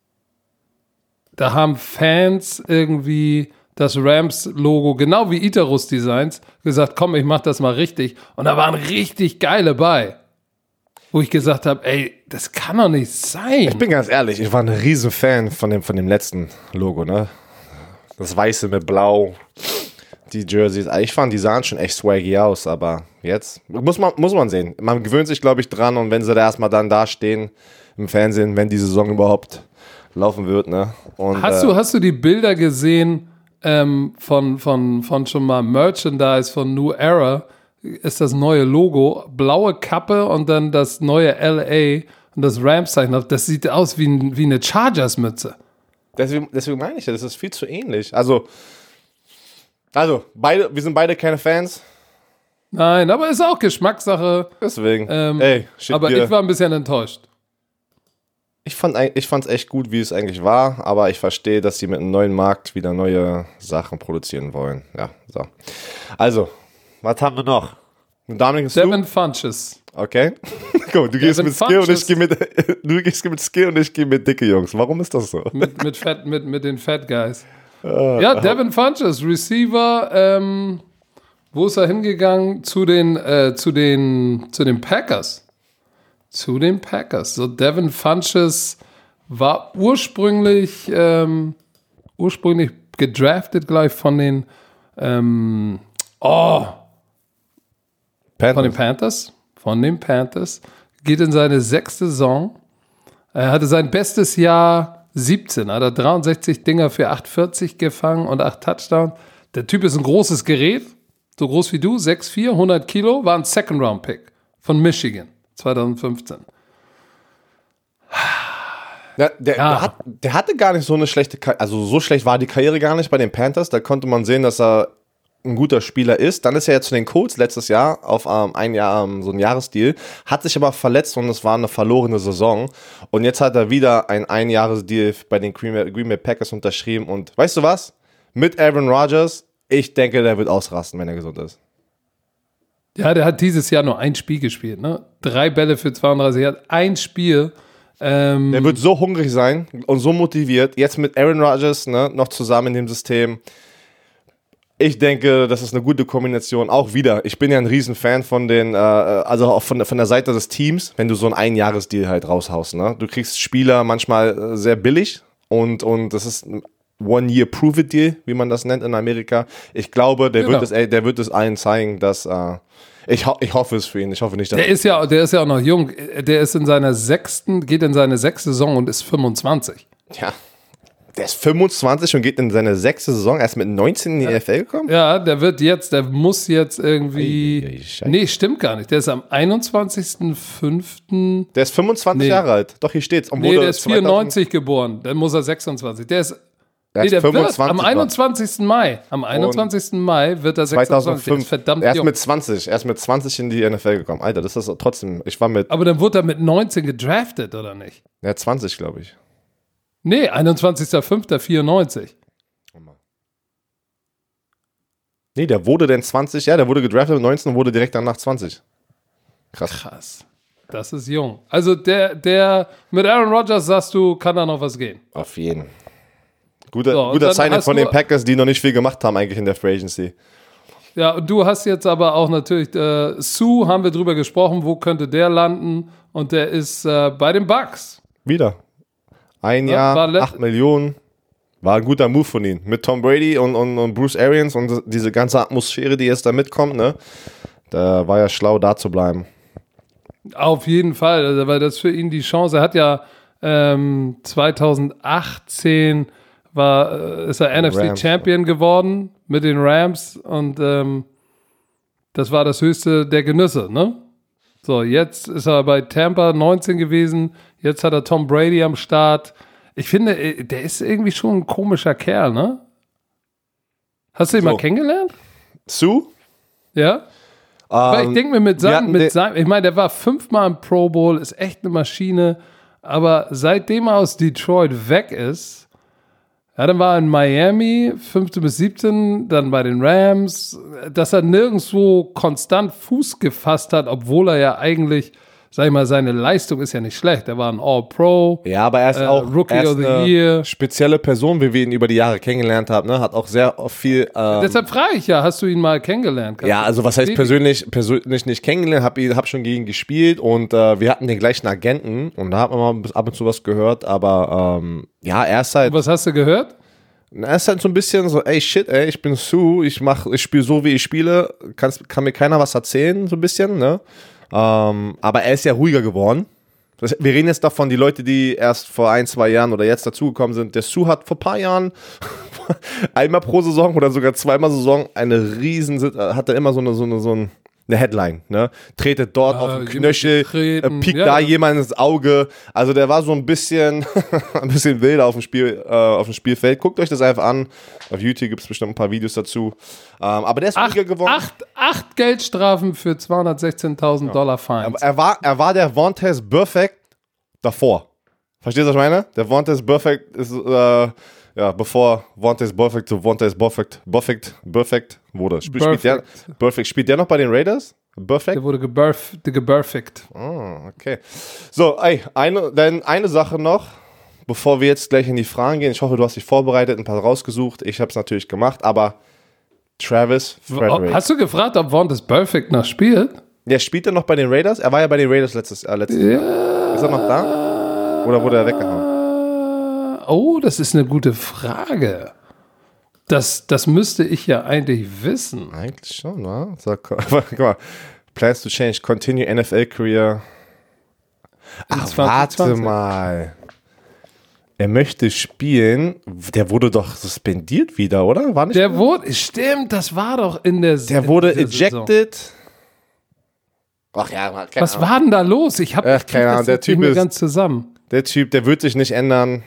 Da haben Fans irgendwie das Rams-Logo, genau wie Icarus Designs, gesagt, komm, ich mach das mal richtig. Und da waren richtig geile bei. Wo ich gesagt habe, ey, das kann doch nicht sein. Ich bin ganz ehrlich, ich war ein riesen Fan von dem, von dem letzten Logo, ne? Das Weiße mit Blau, die Jerseys. Ich fand, die sahen schon echt swaggy aus, aber jetzt muss man, muss man sehen. Man gewöhnt sich, glaube ich, dran und wenn sie da erstmal dann da stehen im Fernsehen, wenn die Saison überhaupt laufen wird, ne? Und, hast, äh, du, hast du die Bilder gesehen ähm, von, von, von schon mal Merchandise von New Era? Ist das neue Logo, blaue Kappe und dann das neue L A und das Rams-Zeichen. Das sieht aus wie, ein, wie eine Chargers-Mütze. Deswegen, deswegen meine ich ja, das ist viel zu ähnlich. Also, also beide, wir sind beide keine Fans. Nein, aber ist auch Geschmackssache. Deswegen, ähm, ey, shit, aber wir, ich war ein bisschen enttäuscht. Ich fand ich fand's echt gut, wie es eigentlich war, aber ich verstehe, dass sie mit einem neuen Markt wieder neue Sachen produzieren wollen. Ja, so. Also, was haben wir noch? Dominik Devin Funches. Okay. Guck, du gehst mit Skill und ich gehe mit du gehst mit Skill und ich gehe mit dicke Jungs. Warum ist das so? Mit mit Fat, mit mit den Fat Guys. Uh, ja, Devin Funches, Receiver. Ähm, wo ist er hingegangen? Zu den äh, zu den zu den Packers. Zu den Packers. So, Devin Funches war ursprünglich ähm, ursprünglich gedraftet gleich von den ähm, oh, Panthers. von den Panthers. Von den Panthers. Geht in seine sechste Saison. Er hatte sein bestes Jahr siebzehn. Hat er dreiundsechzig Dinger für achthundertvierzig gefangen und acht Touchdowns. Der Typ ist ein großes Gerät. So groß wie du. sechs Komma vier, hundert Kilo. War ein Second-Round-Pick von Michigan. zwanzig fünfzehn. Ja, der, ja. Der, hat, der hatte gar nicht so eine schlechte Karriere, also so schlecht war die Karriere gar nicht bei den Panthers, da konnte man sehen, dass er ein guter Spieler ist. Dann ist er ja zu den Colts letztes Jahr auf ähm, ein Jahr, ähm, so ein Jahresdeal, hat sich aber verletzt und es war eine verlorene Saison und jetzt hat er wieder ein Einjahresdeal bei den Green Bay, Green Bay Packers unterschrieben und weißt du was? Mit Aaron Rodgers, ich denke, der wird ausrasten, wenn er gesund ist. Ja, der hat dieses Jahr nur ein Spiel gespielt, ne? Drei Bälle für zweiunddreißig, er hat ein Spiel. Ähm, der wird so hungrig sein und so motiviert, jetzt mit Aaron Rodgers, ne, noch zusammen in dem System. Ich denke, das ist eine gute Kombination. Auch wieder, ich bin ja ein Riesenfan von den, äh, also auch von, von der Seite des Teams, wenn du so einen Einjahresdeal halt raushaust, ne? Du kriegst Spieler manchmal sehr billig und, und das ist ein One-Year-Prove-It-Deal, wie man das nennt in Amerika. Ich glaube, der genau. wird es, ey, der wird es allen zeigen, dass äh, Ich, ho- ich hoffe es für ihn. Ich hoffe nicht, dass Der ist ja, der ist ja auch noch jung. Der ist in seiner sechsten, geht in seine sechste Saison und ist fünfundzwanzig. Ja. Der ist fünfundzwanzig und geht in seine sechste Saison erst mit neunzehn in die N F L gekommen? Ja, der wird jetzt, der muss jetzt irgendwie. Ei, ei, ei, Scheiße. Nee, stimmt gar nicht. Der ist am einundzwanzigsten fünften. Der ist fünfundzwanzig Nee. Jahre alt. Doch, hier steht's. Nee, der ist vierundneunzig geboren. Dann muss er sechsundzwanzig. Der ist. Der Nee, ist der wird fünfundzwanzig am einundzwanzigsten Mai. Am einundzwanzigsten Mai wird er sechsundzwanzig. Der ist zweitausendfünf. verdammt Er ist jung. mit zwanzig. Er ist mit zwanzig in die N F L gekommen. Alter, das ist trotzdem. Ich war mit. Aber dann wurde er mit neunzehn gedraftet, oder nicht? Ja, zwanzig, glaube ich. Nee, einundzwanzigster fünfter vierundneunzig. Nee, der wurde dann zwanzig. Ja, der wurde gedraftet mit neunzehn und wurde direkt danach zwanzig. Krass. Krass. Das ist jung. Also der, der mit Aaron Rodgers, sagst du, kann da noch was gehen. Auf jeden. Guter, So, und guter dann Signing hast von du- den Packers, die noch nicht viel gemacht haben eigentlich in der Free Agency. Ja, und du hast jetzt aber auch natürlich, äh, Sue haben wir drüber gesprochen, wo könnte der landen? Und der ist äh, bei den Bucks. Wieder. Ein Ja, war Jahr, let- acht Millionen. War ein guter Move von ihm. Mit Tom Brady und, und, und Bruce Arians und diese ganze Atmosphäre, die jetzt da mitkommt, ne? Da war ja schlau, da zu bleiben. Auf jeden Fall, also, weil das für ihn die Chance, er hat ja ähm, zwanzig achtzehn war, äh, ist er N F C Rams. Champion geworden mit den Rams und ähm, das war das höchste der Genüsse, ne? So, jetzt ist er bei Tampa neunzehn gewesen, jetzt hat er Tom Brady am Start. Ich finde, der ist irgendwie schon ein komischer Kerl, ne? Hast du ihn So. mal kennengelernt? Sue? Ja? Weil ich Ähm, denke mir, mit wir seinem, hatten mit den- seinem, ich meine, der war fünfmal im Pro Bowl, ist echt eine Maschine, aber seitdem er aus Detroit weg ist, ja, dann war er in Miami, fünfte bis siebte, dann bei den Rams, dass er nirgendwo konstant Fuß gefasst hat, obwohl er ja eigentlich, sag ich mal, seine Leistung ist ja nicht schlecht. Er war ein All-Pro. Ja, aber er ist Äh, auch Rookie er ist of the eine Year. spezielle Person, wie wir ihn über die Jahre kennengelernt haben. Ne? Hat auch sehr viel. Ähm, Deshalb frage ich ja, hast du ihn mal kennengelernt? Kannst ja, du also was heißt bestätigen? persönlich, persönlich nicht kennengelernt, hab, ihn- hab schon gegen ihn gespielt und äh, wir hatten den gleichen Agenten und da hat man mal ab und zu was gehört, aber ähm, ja, er ist halt, Was hast du gehört? er ist halt so ein bisschen so, ey shit, ey, ich bin Sue, ich mach, ich spiele so, wie ich spiele, kann's, kann mir keiner was erzählen, so ein bisschen, ne? Ähm, aber er ist ja ruhiger geworden. Das, wir reden jetzt davon, die Leute, die erst vor ein, zwei Jahren oder jetzt dazugekommen sind. Der Sue hat vor ein paar Jahren einmal pro Saison oder sogar zweimal Saison eine riesen, hatte immer so eine, so eine, so ein, eine Headline, ne? Tretet dort Ja, auf den jemand Knöchel, äh, getreten, piekt ja, da ja. jemand ins Auge. Also der war so ein bisschen, ein bisschen wilder auf dem Spiel, äh, auf dem Spielfeld. Guckt euch das einfach an. Auf YouTube gibt es bestimmt ein paar Videos dazu. Ähm, aber der ist Acht, ruhiger geworden. acht, acht Geldstrafen für zweihundertsechzehntausend Dollar Fines. Aber er war, er war der Vontaze Perfect davor. Verstehst du, was ich meine? Der Vontaze Perfect ist, äh, ja, bevor Vontaze Perfect zu Vontaze Perfect, Perfect, Perfect wurde. Spiel, spielt der, Perfect. Perfect. Spielt der noch bei den Raiders? Perfect? Der wurde geburf, geburfickt. Oh, okay. So, ey, eine, dann eine Sache noch, bevor wir jetzt gleich in die Fragen gehen. Ich hoffe, du hast dich vorbereitet, ein paar rausgesucht. Ich habe es natürlich gemacht, aber Travis Frederick. Hast du gefragt, ob Vontaze Perfect noch spielt? Der spielt er noch bei den Raiders? Er war ja bei den Raiders letztes, äh, letztes Jahr. Ist er noch da? Oder wurde er weggehauen? Oh, das ist eine gute Frage. Das, das müsste ich ja eigentlich wissen. Eigentlich schon, wa? So, guck mal. Plans to change, continue N F L career. Ach, zwanzig warte zwanzig. mal. Er möchte spielen. Der wurde doch suspendiert wieder, oder? War nicht Der wurde, stimmt, das war doch in der Der wurde in dieser Saison. ejected. Ach ja, man, keine Was Ahnung. war denn da los? Ich habe Ach, keine Ahnung, der nicht Typ mehr ist- ganz zusammen. Der Typ, der wird sich nicht ändern.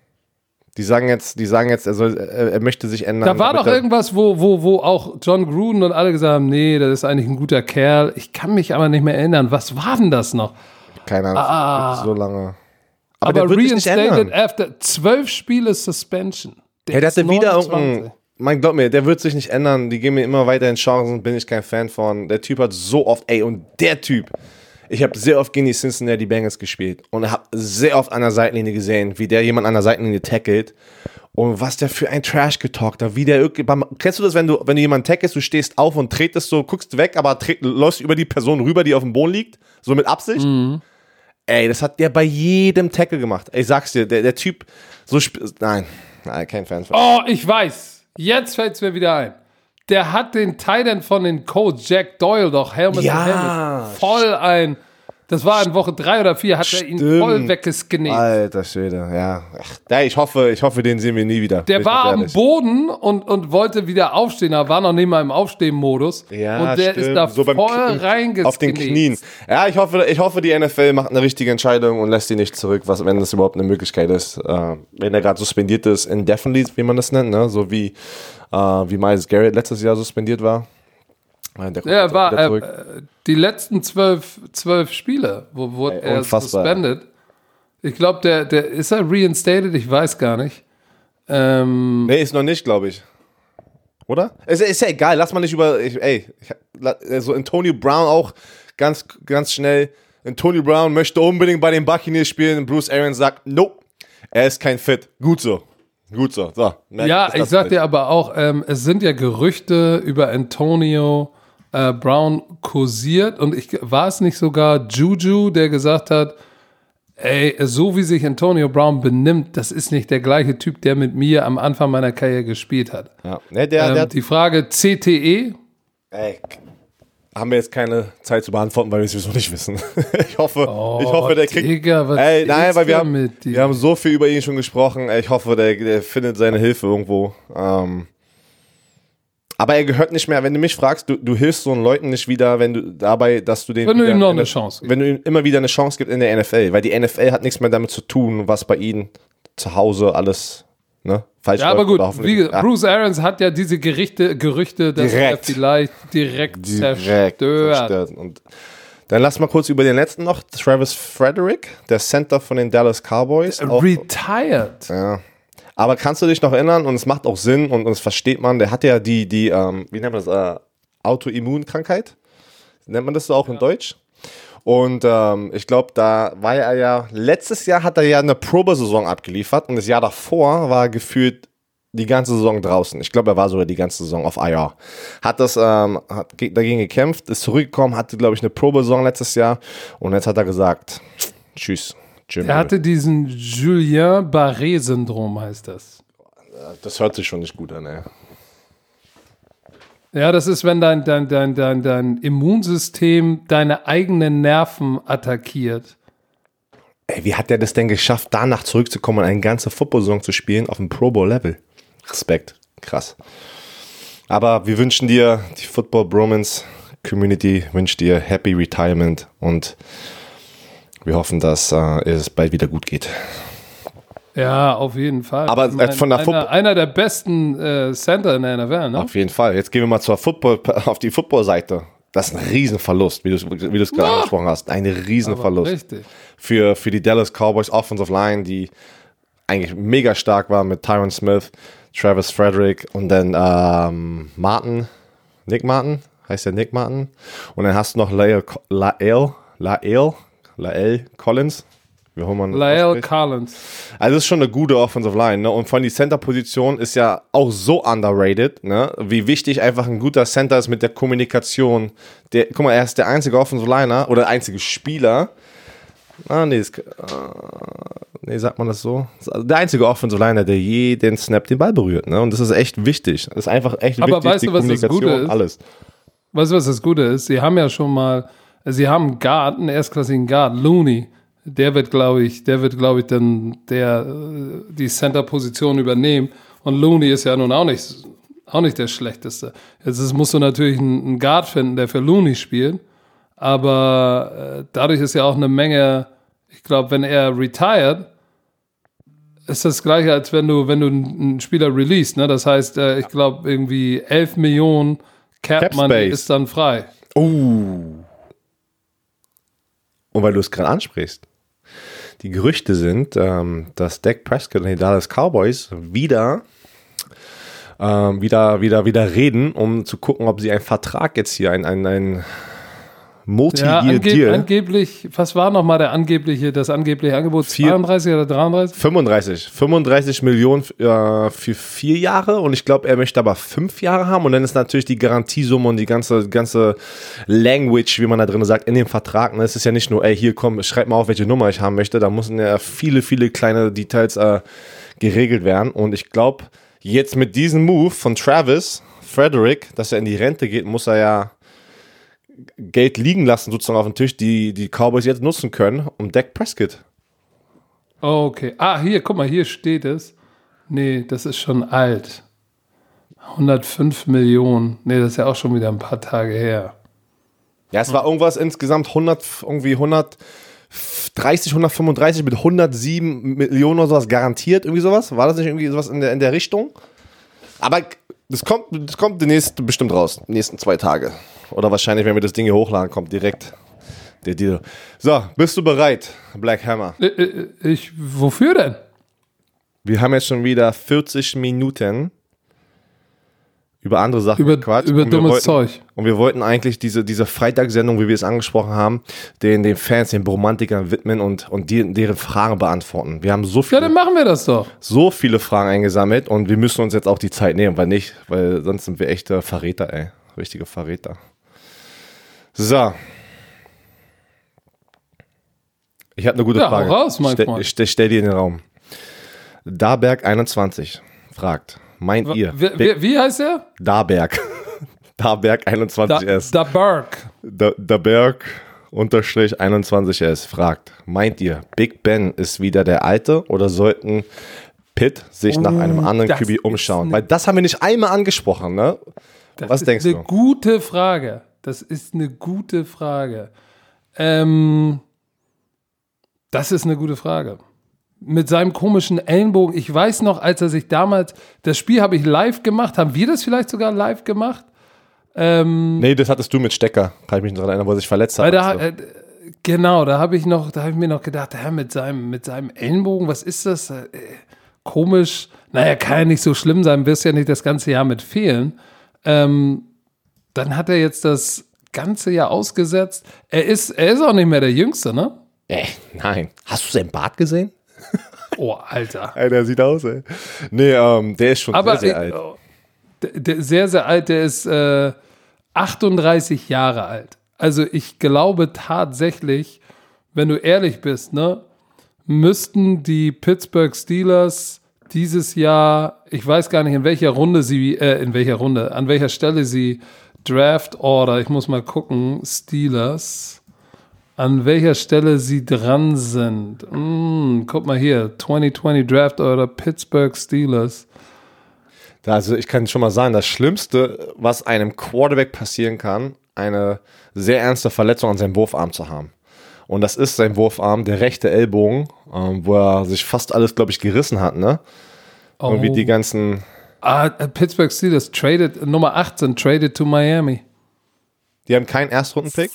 Die sagen jetzt, die sagen jetzt, er soll, er, er möchte sich ändern. Da war damit doch er- irgendwas, wo, wo, wo auch John Gruden und alle gesagt haben, nee, das ist eigentlich ein guter Kerl. Ich kann mich aber nicht mehr erinnern. Was war denn das noch? Keine Ahnung, Ah. so lange. Aber, Aber der wird sich nicht reinstated ändern. after zwölf Spiele Suspension. Ja, der ist hatte wieder neunundzwanzig. irgendein. Man glaubt mir, der wird sich nicht ändern. Die geben mir immer weiterhin Chancen, bin ich kein Fan von. Der Typ hat so oft, ey, und der Typ, ich habe sehr oft gegen die Cincinnati Bengals gespielt und habe sehr oft an der Seitenlinie gesehen, wie der jemand an der Seitenlinie tackelt und was der für ein Trash getalkt hat, wie der irgendwie, beim- kennst du das, wenn du, wenn du jemanden tackelst, du stehst auf und tretest so, guckst weg, aber tret, läufst über die Person rüber, die auf dem Boden liegt, so mit Absicht? Ey, das hat der bei jedem Tackle gemacht. Ey, ich sag's dir, der, der Typ, so, sp- nein, nein, kein Fan von. Oh, ich weiß. Jetzt fällt es mir wieder ein. Der hat den Titan von den Colts, Jack Doyle, doch Helmet Ja, to Helmet, voll ein. Das war in Woche drei oder vier, hat er ihn Stimmt. voll weggeskinnet. Alter Schwede, ja. Ach, ja, ich hoffe, ich hoffe, den sehen wir nie wieder. Der Bin ich war ganz am ehrlich. Boden und, und wollte wieder aufstehen, aber war noch nicht mal im Aufstehen-Modus. Ja, und der stimmt. ist da So beim voll Knie- reingeskinnet. Auf den Knien. Ja, ich hoffe, ich hoffe, die N F L macht eine richtige Entscheidung und lässt ihn nicht zurück, was, wenn das überhaupt eine Möglichkeit ist. Äh, wenn er gerade suspendiert ist, indefinitely, wie man das nennt, ne? So wie, äh, wie Myles Garrett letztes Jahr suspendiert war. Äh, Der kommt Ja, jetzt war wieder zurück. äh, äh, die letzten zwölf, zwölf Spiele, wo wurde Ey, er unfassbar. suspendet. Ich glaube, der, der ist er reinstated, ich weiß gar nicht. Ähm, Nee, ist noch nicht, glaube ich. Oder? Ist, ist ja egal, lass mal nicht über. Ich, ey, ich, la- so Antonio Brown auch ganz, ganz schnell. Antonio Brown möchte unbedingt bei den Buccaneers spielen. Bruce Arians sagt, nope, er ist kein Fit. Gut so. Gut so. So. Merk, ja, ist ich das sag nicht. dir aber auch, ähm, es sind ja Gerüchte über Antonio äh, Brown kursiert und ich, war es nicht sogar Juju, der gesagt hat, ey, so wie sich Antonio Brown benimmt, das ist nicht der gleiche Typ, der mit mir am Anfang meiner Karriere gespielt hat. Ja. Ne, der, ähm, der die Frage C T E. Ey, haben wir jetzt keine Zeit zu beantworten, weil wir es sowieso nicht wissen. ich hoffe, Oh, ich hoffe, der kriegt. Digga, was ey, nein, ist weil wir da haben, mit dir? wir haben so viel über ihn schon gesprochen. Ey, ich hoffe, der, der findet seine Hilfe irgendwo. Ähm, aber er gehört nicht mehr, wenn du mich fragst, du, du hilfst so einen Leuten nicht wieder, wenn du dabei, dass du den. Wenn du wieder ihm noch in eine der, Chance gibst. Wenn du ihm immer wieder eine Chance gibst in der N F L, weil die N F L hat nichts mehr damit zu tun, was bei ihnen zu Hause alles, ne, falsch Ja, läuft aber gut, oder hoffentlich- wie, ja. Bruce Arians hat ja diese Gerichte, Gerüchte, dass Direkt. er vielleicht direkt, direkt zerstört. zerstört. Und dann lass mal kurz über den letzten noch, Travis Frederick, der Center von den Dallas Cowboys. Auch, Retired. ja. Aber kannst du dich noch erinnern, und es macht auch Sinn und das versteht man, der hat ja die, die ähm, wie nennt man das, äh, Autoimmunkrankheit, nennt man das so auch in Deutsch. Und ähm, ich glaube, da war er ja, letztes Jahr hat er ja eine Probesaison abgeliefert und das Jahr davor war er gefühlt die ganze Saison draußen. Ich glaube, er war sogar die ganze Saison auf I R. Hat das, ähm, hat ge- dagegen gekämpft, ist zurückgekommen, hatte, glaube ich, eine Probesaison letztes Jahr und jetzt hat er gesagt, tschüss. Jim. Er hatte diesen Julien-Barré-Syndrom, heißt das. Das hört sich schon nicht gut an, ey. Ja, das ist, wenn dein, dein, dein, dein, dein Immunsystem deine eigenen Nerven attackiert. Ey, wie hat der das denn geschafft, danach zurückzukommen und eine ganze Football-Saison zu spielen auf dem Pro Bowl-Level? Respekt, krass. Aber wir wünschen dir, die Football Bromance Community wünscht dir Happy Retirement und wir hoffen, dass äh, es bald wieder gut geht. Ja, auf jeden Fall. Aber Ich meine, von der einer, Football- einer der besten äh, Center in der N F L, ne? Auf jeden Fall. Jetzt gehen wir mal zur Football, auf die Football-Seite. Das ist ein Riesenverlust, wie du es wie du es gerade Ja. angesprochen hast. Ein Riesenverlust. Richtig. Für, für die Dallas Cowboys Offensive Line, die eigentlich mega stark war mit Tyron Smith, Travis Frederick und dann ähm, Martin, Nick Martin, heißt der Nick Martin. Und dann hast du noch Lael, Lael, Lael, Lael Collins. Wie hoch man Lael ausspricht. Collins. Also das ist schon eine gute Offensive Line, ne? Und vor allem die Center-Position ist ja auch so underrated, ne? Wie wichtig einfach ein guter Center ist mit der Kommunikation. Der, guck mal, er ist der einzige Offensive Liner oder der einzige Spieler. Ah, nee, das, äh, nee, sagt man das so? Das ist der einzige Offensive Liner, der jeden Snap den Ball berührt, ne? Und das ist echt wichtig. Das ist einfach echt Aber wichtig, weißt die du, was das Kommunikation, Gute ist? alles. Weißt du, was das Gute ist? Sie haben ja schon mal, sie haben einen Guard, einen erstklassigen Guard, Looney. Der wird, glaube ich, der wird, glaube ich, dann der äh, die Center-Position übernehmen. Und Looney ist ja nun auch nicht, auch nicht der Schlechteste. Jetzt ist, musst du natürlich einen, einen Guard finden, der für Looney spielt. Aber äh, dadurch ist ja auch eine Menge, ich glaube, wenn er retired, ist das gleiche, als wenn du, wenn du einen Spieler release, ne? Das heißt, äh, ich glaube, irgendwie elf Millionen Cap, Cap Money Space. ist dann frei. Uh. Und weil du es gerade ansprichst, die Gerüchte sind, ähm, dass Dak Prescott und die Dallas Cowboys wieder, ähm, wieder, wieder, wieder reden, um zu gucken, ob sie einen Vertrag jetzt hier, ein, ein, ein Ja, Multi-Year-Deal, angeb angeblich, was war nochmal der angebliche, das angebliche Angebot? Vier- zweiunddreißig oder dreiunddreißig? fünfunddreißig, fünfunddreißig Millionen äh, für vier Jahre und ich glaube, er möchte aber fünf Jahre haben und dann ist natürlich die Garantiesumme und die ganze, ganze Language, wie man da drin sagt, in dem Vertrag. Ne? Es ist ja nicht nur, ey, hier komm, schreib mal auf, welche Nummer ich haben möchte. Da müssen ja viele, viele kleine Details äh, geregelt werden und ich glaube, jetzt mit diesem Move von Travis Frederick, dass er in die Rente geht, muss er ja Geld liegen lassen, sozusagen auf dem Tisch, die die Cowboys jetzt nutzen können, um Dak Prescott. Oh, okay. Ah, hier, guck mal, hier steht es. Nee, das ist schon alt. hundertfünf Millionen. Nee, das ist ja auch schon wieder ein paar Tage her. Ja, es war irgendwas insgesamt hundert, irgendwie hundertdreißig, hundertfünfunddreißig mit hundertsieben Millionen oder sowas garantiert, irgendwie sowas. War das nicht irgendwie sowas in der, in der Richtung? Aber das kommt, das kommt demnächst bestimmt raus, die nächsten zwei Tage. Oder wahrscheinlich, wenn wir das Ding hier hochladen, kommt direkt der Deal. So, bist du bereit, Black Hammer? Äh, äh, Ich, wofür denn? Wir haben jetzt schon wieder vierzig Minuten über andere Sachen Über, gequatscht. über Und wir dummes wollten- Zeug. Und wir wollten eigentlich diese, diese Freitagssendung, wie wir es angesprochen haben, den, den Fans, den Bromantikern widmen und, und die, deren Fragen beantworten. Wir haben so Ja, viele, dann machen wir das doch. so viele Fragen eingesammelt und wir müssen uns jetzt auch die Zeit nehmen, weil nicht, weil sonst sind wir echte Verräter, ey. Richtige Verräter. So. Ich habe eine gute Ja, Frage. hau raus, mein Ste Freund. ich, ich stell dir in den Raum. Daberg einundzwanzig fragt, meint ihr? Wie, wie, wie heißt er? Daberg. Daberg einundzwanzig S. Da, da Berg. Da, Daberg unterstrich einundzwanzig S fragt, meint ihr, Big Ben ist wieder der Alte oder sollten Pitt sich nach einem anderen das Q B ist umschauen? eine- Weil das haben wir nicht einmal angesprochen, ne? Das Was ist denkst eine du? gute Frage. Das ist eine gute Frage. Ähm, das ist eine gute Frage. Mit seinem komischen Ellenbogen. Ich weiß noch, als er sich damals, das Spiel habe ich live gemacht. Haben wir das vielleicht sogar live gemacht? Ähm, Nee, das hattest du mit Stecker. Kann ich mich daran erinnern, wo er sich verletzt hat. Weil da, und so. äh, genau, da habe ich noch, da habe ich mir noch gedacht, ja, mit seinem, mit seinem Ellenbogen, was ist das? Äh, komisch. Naja, kann ja nicht so schlimm sein, wirst ja nicht das ganze Jahr mit fehlen. Ähm, dann hat er jetzt das ganze Jahr ausgesetzt. Er ist, er ist auch nicht mehr der Jüngste, ne? Äh, nein. Hast du seinen Bart gesehen? Oh, Alter. Ey, der sieht aus, ey. Nee, ähm, der ist schon Aber sehr, sehr äh, alt. oh, der, der, sehr, sehr alt, der ist äh, achtunddreißig Jahre alt. Also ich glaube tatsächlich, wenn du ehrlich bist, ne, müssten die Pittsburgh Steelers dieses Jahr, ich weiß gar nicht, in welcher Runde sie, äh, in welcher Runde, an welcher Stelle sie Draft Order, ich muss mal gucken, Steelers, an welcher Stelle sie dran sind. Mm, guck mal hier, zwanzig zwanzig Draft Order Pittsburgh Steelers. Also ich kann schon mal sagen, das Schlimmste, was einem Quarterback passieren kann, eine sehr ernste Verletzung an seinem Wurfarm zu haben. Und das ist sein Wurfarm, der rechte Ellbogen, ähm, wo er sich fast alles, glaube ich, gerissen hat, ne? Oh. Und wie die ganzen... Ah, Pittsburgh Steelers traded, Nummer achtzehn, traded to Miami. Die haben keinen Erstrunden-Pick.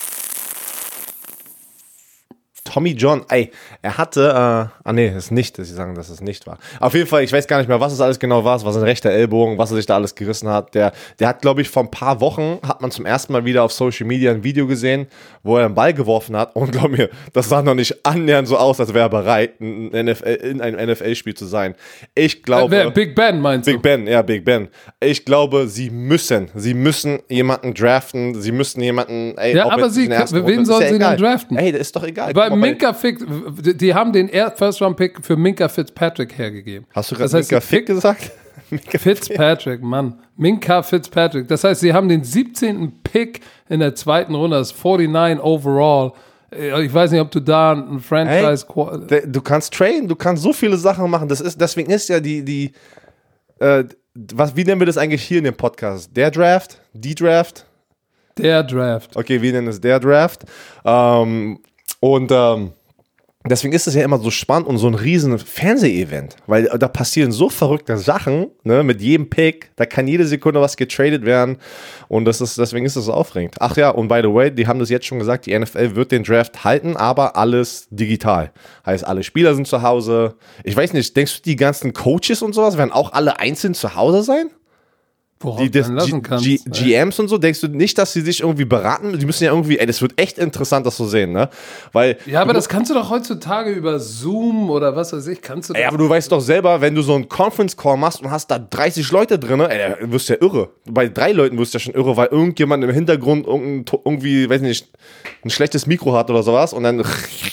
Tommy John, ey, er hatte, äh, ah nee, ist nicht, dass sie sagen, dass es nicht war. Auf jeden Fall, ich weiß gar nicht mehr, was es alles genau war, es war sein rechter Ellbogen, was er sich da alles gerissen hat. Der, der hat, glaube ich, vor ein paar Wochen, hat man zum ersten Mal wieder auf Social Media ein Video gesehen, wo er einen Ball geworfen hat und glaub mir, das sah noch nicht annähernd so aus, als wäre er bereit, ein N F L, in einem N F L-Spiel zu sein. Ich glaube... Wer, Big Ben meinst Big du? Ben, ja, Big Ben. Ich glaube, sie müssen, sie müssen jemanden draften, sie müssen jemanden, ey, Ja, auch aber wenn es sie- in der ersten wen Runde ist, sollen ja sie denn egal. draften? Ey, das ist doch egal. Weil Guck mal, bei- Minka Fick, die haben den First-Round-Pick für Minka Fitzpatrick hergegeben. Hast du Das gerade heißt, Minka sie Fick gesagt? Minka Fitzpatrick, Mann. Minka Fitzpatrick. Das heißt, sie haben den siebzehnten Pick in der zweiten Runde, das neunundvierzig overall. Ich weiß nicht, ob du da ein Franchise... Der- Du kannst traden, du kannst so viele Sachen machen. Das ist, deswegen ist ja die, die äh, was, wie nennen wir das eigentlich hier in dem Podcast? Der Draft? Die Draft? Der Draft. Okay, wir nennen es der Draft. Ähm, und ähm, deswegen ist es ja immer so spannend und so ein riesen Fernseh-Event, weil da passieren so verrückte Sachen, ne, mit jedem Pick, da kann jede Sekunde was getradet werden und das ist, deswegen ist es so aufregend. Ach ja, und by the way, die haben das jetzt schon gesagt, die N F L wird den Draft halten, aber alles digital. Heißt, alle Spieler sind zu Hause. Ich weiß nicht, denkst du, die ganzen Coaches und sowas werden auch alle einzeln zu Hause sein? Worauf Die du das dann lassen G- kannst. G- G Ms und so, denkst du nicht, dass sie sich irgendwie beraten? Die müssen ja irgendwie, ey, das wird echt interessant, das zu sehen, ne? Weil, Ja, aber das kannst du doch heutzutage über Zoom oder was weiß ich, kannst du ey, doch- aber du weißt doch selber, wenn du so einen Conference-Call machst und hast da dreißig Leute drin, ey, da wirst du ja irre. Bei drei Leuten wirst du ja schon irre, weil irgendjemand im Hintergrund irgendein, To- irgendwie, weiß nicht, ein schlechtes Mikro hat oder sowas und dann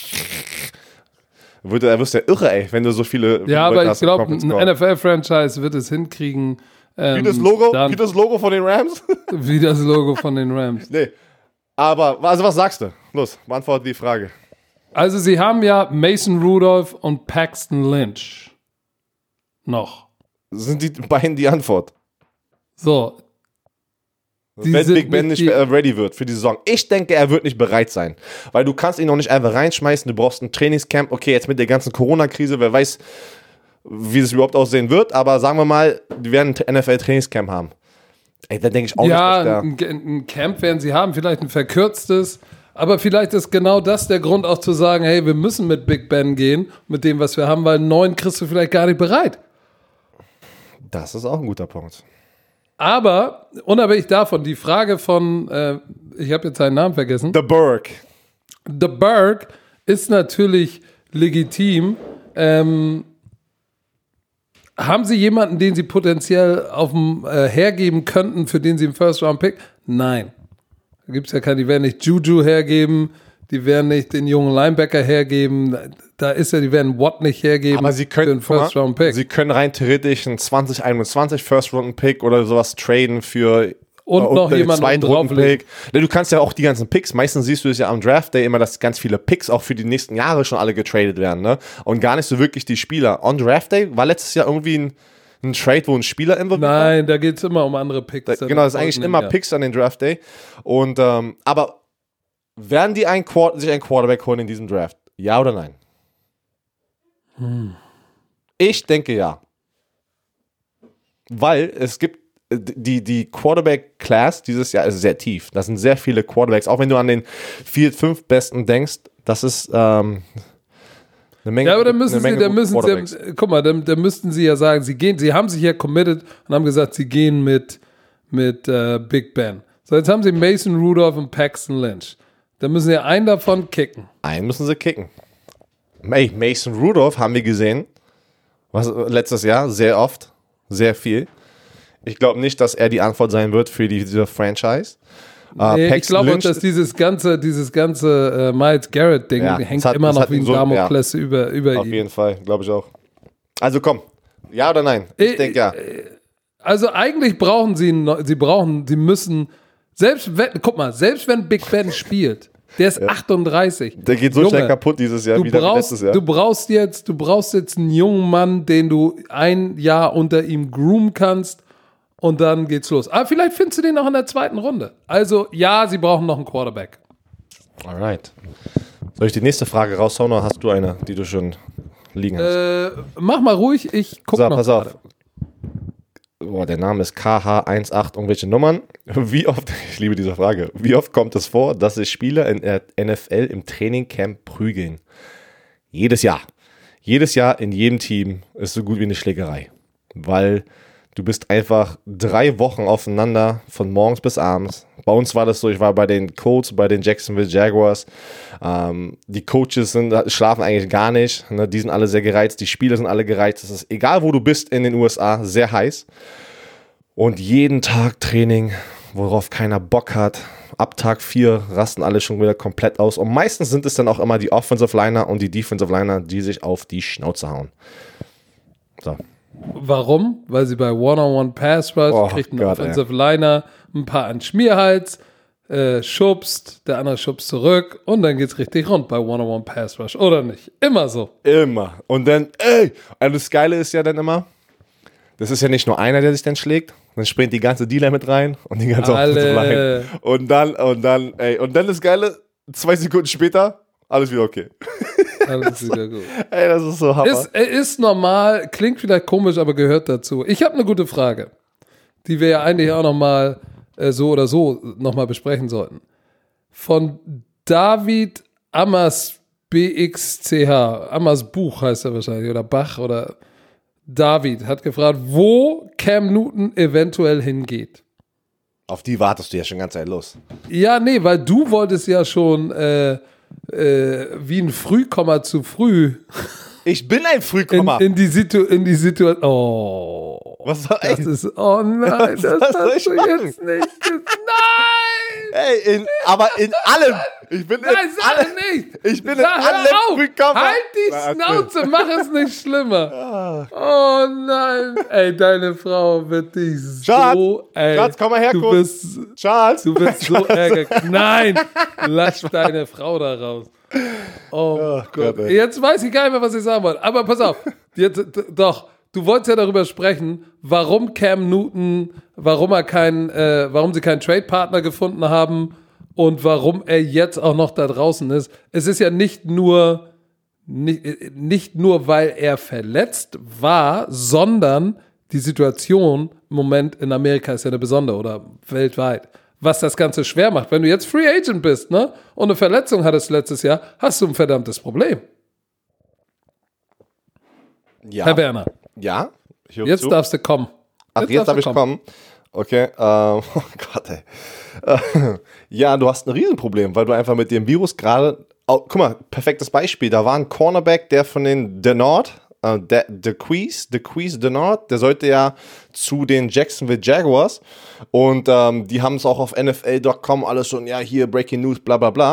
wird, da wirst du ja irre, ey, wenn du so viele viele Ja, Leute aber ich hast im glaube, ein Conference-Call. N F L-Franchise wird es hinkriegen. Ähm, Wie das Logo, dann, wie das Logo von den Rams? wie das Logo von den Rams. Nee. Aber, also was sagst du? Los, beantworte die Frage. Also sie haben ja Mason Rudolph und Paxton Lynch. Noch. Sind die beiden die Antwort? So. Die Wenn sind Big Ben nicht nicht die- äh, ready wird für die Saison. Ich denke, er wird nicht bereit sein. Weil du kannst ihn noch nicht einfach reinschmeißen. Du brauchst ein Trainingscamp. Okay, jetzt mit der ganzen Corona-Krise, wer weiß, wie es überhaupt aussehen wird. Aber sagen wir mal, die werden ein N F L-Trainingscamp haben. Ey, da denke ich auch Ja, nicht, dass der... ein, ein Camp werden sie haben, vielleicht ein verkürztes. Aber vielleicht ist genau das der Grund auch zu sagen, hey, wir müssen mit Big Ben gehen, mit dem, was wir haben, weil einen neuen kriegst du vielleicht gar nicht bereit. Das ist auch ein guter Punkt. Aber, unabhängig davon, die Frage von, äh, ich habe jetzt seinen Namen vergessen, The Burg. The Berg ist natürlich legitim. Ähm, haben Sie jemanden, den Sie potenziell auf dem äh, hergeben könnten, für den Sie einen First-Round-Pick? Nein. Da gibt es ja keine, die werden nicht Juju hergeben, die werden nicht den jungen Linebacker hergeben. Da ist ja, die werden Watt nicht hergeben. Aber sie können, für einen First-Round-Pick. Sie können rein theoretisch einen zwanzig einundzwanzig First-Round-Pick oder sowas traden für und uh, noch jemanden drauflegen. Du kannst ja auch die ganzen Picks, meistens siehst du es ja am Draft Day immer, dass ganz viele Picks auch für die nächsten Jahre schon alle getradet werden, ne? Und gar nicht so wirklich die Spieler. On Draft Day war letztes Jahr irgendwie ein, ein Trade, wo ein Spieler involviert war. Nein, da geht es immer um andere Picks. Da, genau, das ist eigentlich immer Jahr. Picks an den Draft Day. Und, ähm, aber werden die ein Quar- sich einen Quarterback holen in diesem Draft? Ja oder nein? Hm. Ich denke ja. Weil es gibt die, die Quarterback-Class dieses Jahr ist sehr tief. Das sind sehr viele Quarterbacks. Auch wenn du an den vier, fünf Besten denkst, das ist ähm, eine Menge. Ja, aber dann müssen sie, dann müssen sie, guck mal, dann, dann müssten sie ja sagen, sie gehen, sie haben sich ja committed und haben gesagt, sie gehen mit, mit äh, Big Ben. So, jetzt haben sie Mason Rudolph und Paxton Lynch. Dann müssen sie einen davon kicken. Einen müssen sie kicken. Hey, Mason Rudolph haben wir gesehen, was letztes Jahr sehr oft, sehr viel. Ich glaube nicht, dass er die Antwort sein wird für die, diese Franchise. Uh, nee, ich glaube auch, dass dieses ganze, dieses ganze uh, Myles Garrett-Ding ja, hängt hat, immer noch wie ein so, Damokles ja, über, über auf ihm. Auf jeden Fall, glaube ich auch. Also komm, ja oder nein? Ich äh, denke ja. Also eigentlich brauchen sie, sie brauchen, sie müssen, selbst wenn, guck mal, selbst wenn Big Ben spielt, der ist ja. achtunddreißig. Der geht so Junge, schnell kaputt dieses Jahr, du wieder brauchst, letztes Jahr. Du brauchst jetzt, du brauchst jetzt einen jungen Mann, den du ein Jahr unter ihm groomen kannst. Und dann geht's los. Aber vielleicht findest du den auch in der zweiten Runde. Also, ja, sie brauchen noch einen Quarterback. Alright. Soll ich die nächste Frage raushauen oder hast du eine, die du schon liegen hast? Äh, mach mal ruhig, ich gucke so, noch pass auf. Boah, der Name ist K H achtzehn, irgendwelche Nummern. Wie oft, ich liebe diese Frage, wie oft kommt es vor, dass sich Spieler in der N F L im Trainingcamp prügeln? Jedes Jahr. Jedes Jahr in jedem Team ist so gut wie eine Schlägerei. Weil du bist einfach drei Wochen aufeinander, von morgens bis abends. Bei uns war das so, ich war bei den Colts, bei den Jacksonville Jaguars. Ähm, die Coaches sind, schlafen eigentlich gar nicht. Ne? Die sind alle sehr gereizt, die Spieler sind alle gereizt. Es ist egal, wo du bist in den U S A, sehr heiß. Und jeden Tag Training, worauf keiner Bock hat. Ab Tag vier rasten alle schon wieder komplett aus. Und meistens sind es dann auch immer die Offensive Liner und die Defensive Liner, die sich auf die Schnauze hauen. So. Warum? Weil sie bei One-on-One-Pass-Rush oh, kriegt ein Gott, Offensive Liner ein paar an Schmierhals, äh, schubst, der andere schubst zurück und dann geht's richtig rund bei One-on-One-Pass-Rush, oder nicht? Immer so. Immer. Und dann, ey, und das Geile ist ja dann immer, das ist ja nicht nur einer, der sich dann schlägt, dann springt die ganze D-Line mit rein und die ganze Offensive Line. Und dann, und dann, ey, und dann das Geile, zwei Sekunden später, alles wieder okay. Alles wieder gut. Ey, das ist so Hammer. Ist, ist normal, klingt vielleicht komisch, aber gehört dazu. Ich habe eine gute Frage, die wir ja eigentlich auch nochmal äh, so oder so nochmal besprechen sollten. Von David Ammers B X C H, Ammers Buch heißt er wahrscheinlich, oder Bach, oder David hat gefragt, wo Cam Newton eventuell hingeht. Auf die wartest du ja schon ganz Zeit los. Ja, nee, weil du wolltest ja schon äh, Äh, wie ein Frühkomma zu früh. Ich bin ein Frühkomma. In, in die Situ- in die Situation. Oh. Was soll das ich? ist, oh nein, das was soll ich hast du machen? jetzt nicht. Nein! Ey, in, aber in allem. Ich bin nein, in sag allem. nicht. Ich bin sag, in allem Frühkomma. Halt die Na, Schnauze, mach es nicht schlimmer. Oh nein. Ey, deine Frau wird dich Schatz, so. Ey, Schatz, komm mal her, du kurz. bist, Schatz. Du bist so ärgerlich. Nein, lass deine Frau da raus. Oh, oh Gott. Gott jetzt weiß ich gar nicht mehr, was ich sagen wollte. Aber pass auf. Jetzt, d- doch, du wolltest ja darüber sprechen, warum Cam Newton, warum er kein, äh, warum sie keinen Trade-Partner gefunden haben und warum er jetzt auch noch da draußen ist. Es ist ja nicht nur, nicht, nicht nur, weil er verletzt war, sondern die Situation im Moment in Amerika ist ja eine besondere oder weltweit. Was das Ganze schwer macht. Wenn du jetzt Free Agent bist, ne, und eine Verletzung hattest letztes Jahr, hast du ein verdammtes Problem. Ja. Herr Werner. Ja. Ich höre jetzt zu. darfst du kommen. Ach, jetzt, jetzt darf ich kommen. kommen. Okay. Ähm, oh Gott, ey. Äh, ja, du hast ein Riesenproblem, weil du einfach mit dem Virus gerade. Oh, guck mal, perfektes Beispiel. Da war ein Cornerback, der von den Denard, äh, der Dequise, Dequise Denard, der sollte ja zu den Jacksonville Jaguars. Und ähm, die haben es auch auf N F L Punkt com alles schon, ja, hier Breaking News, bla bla bla.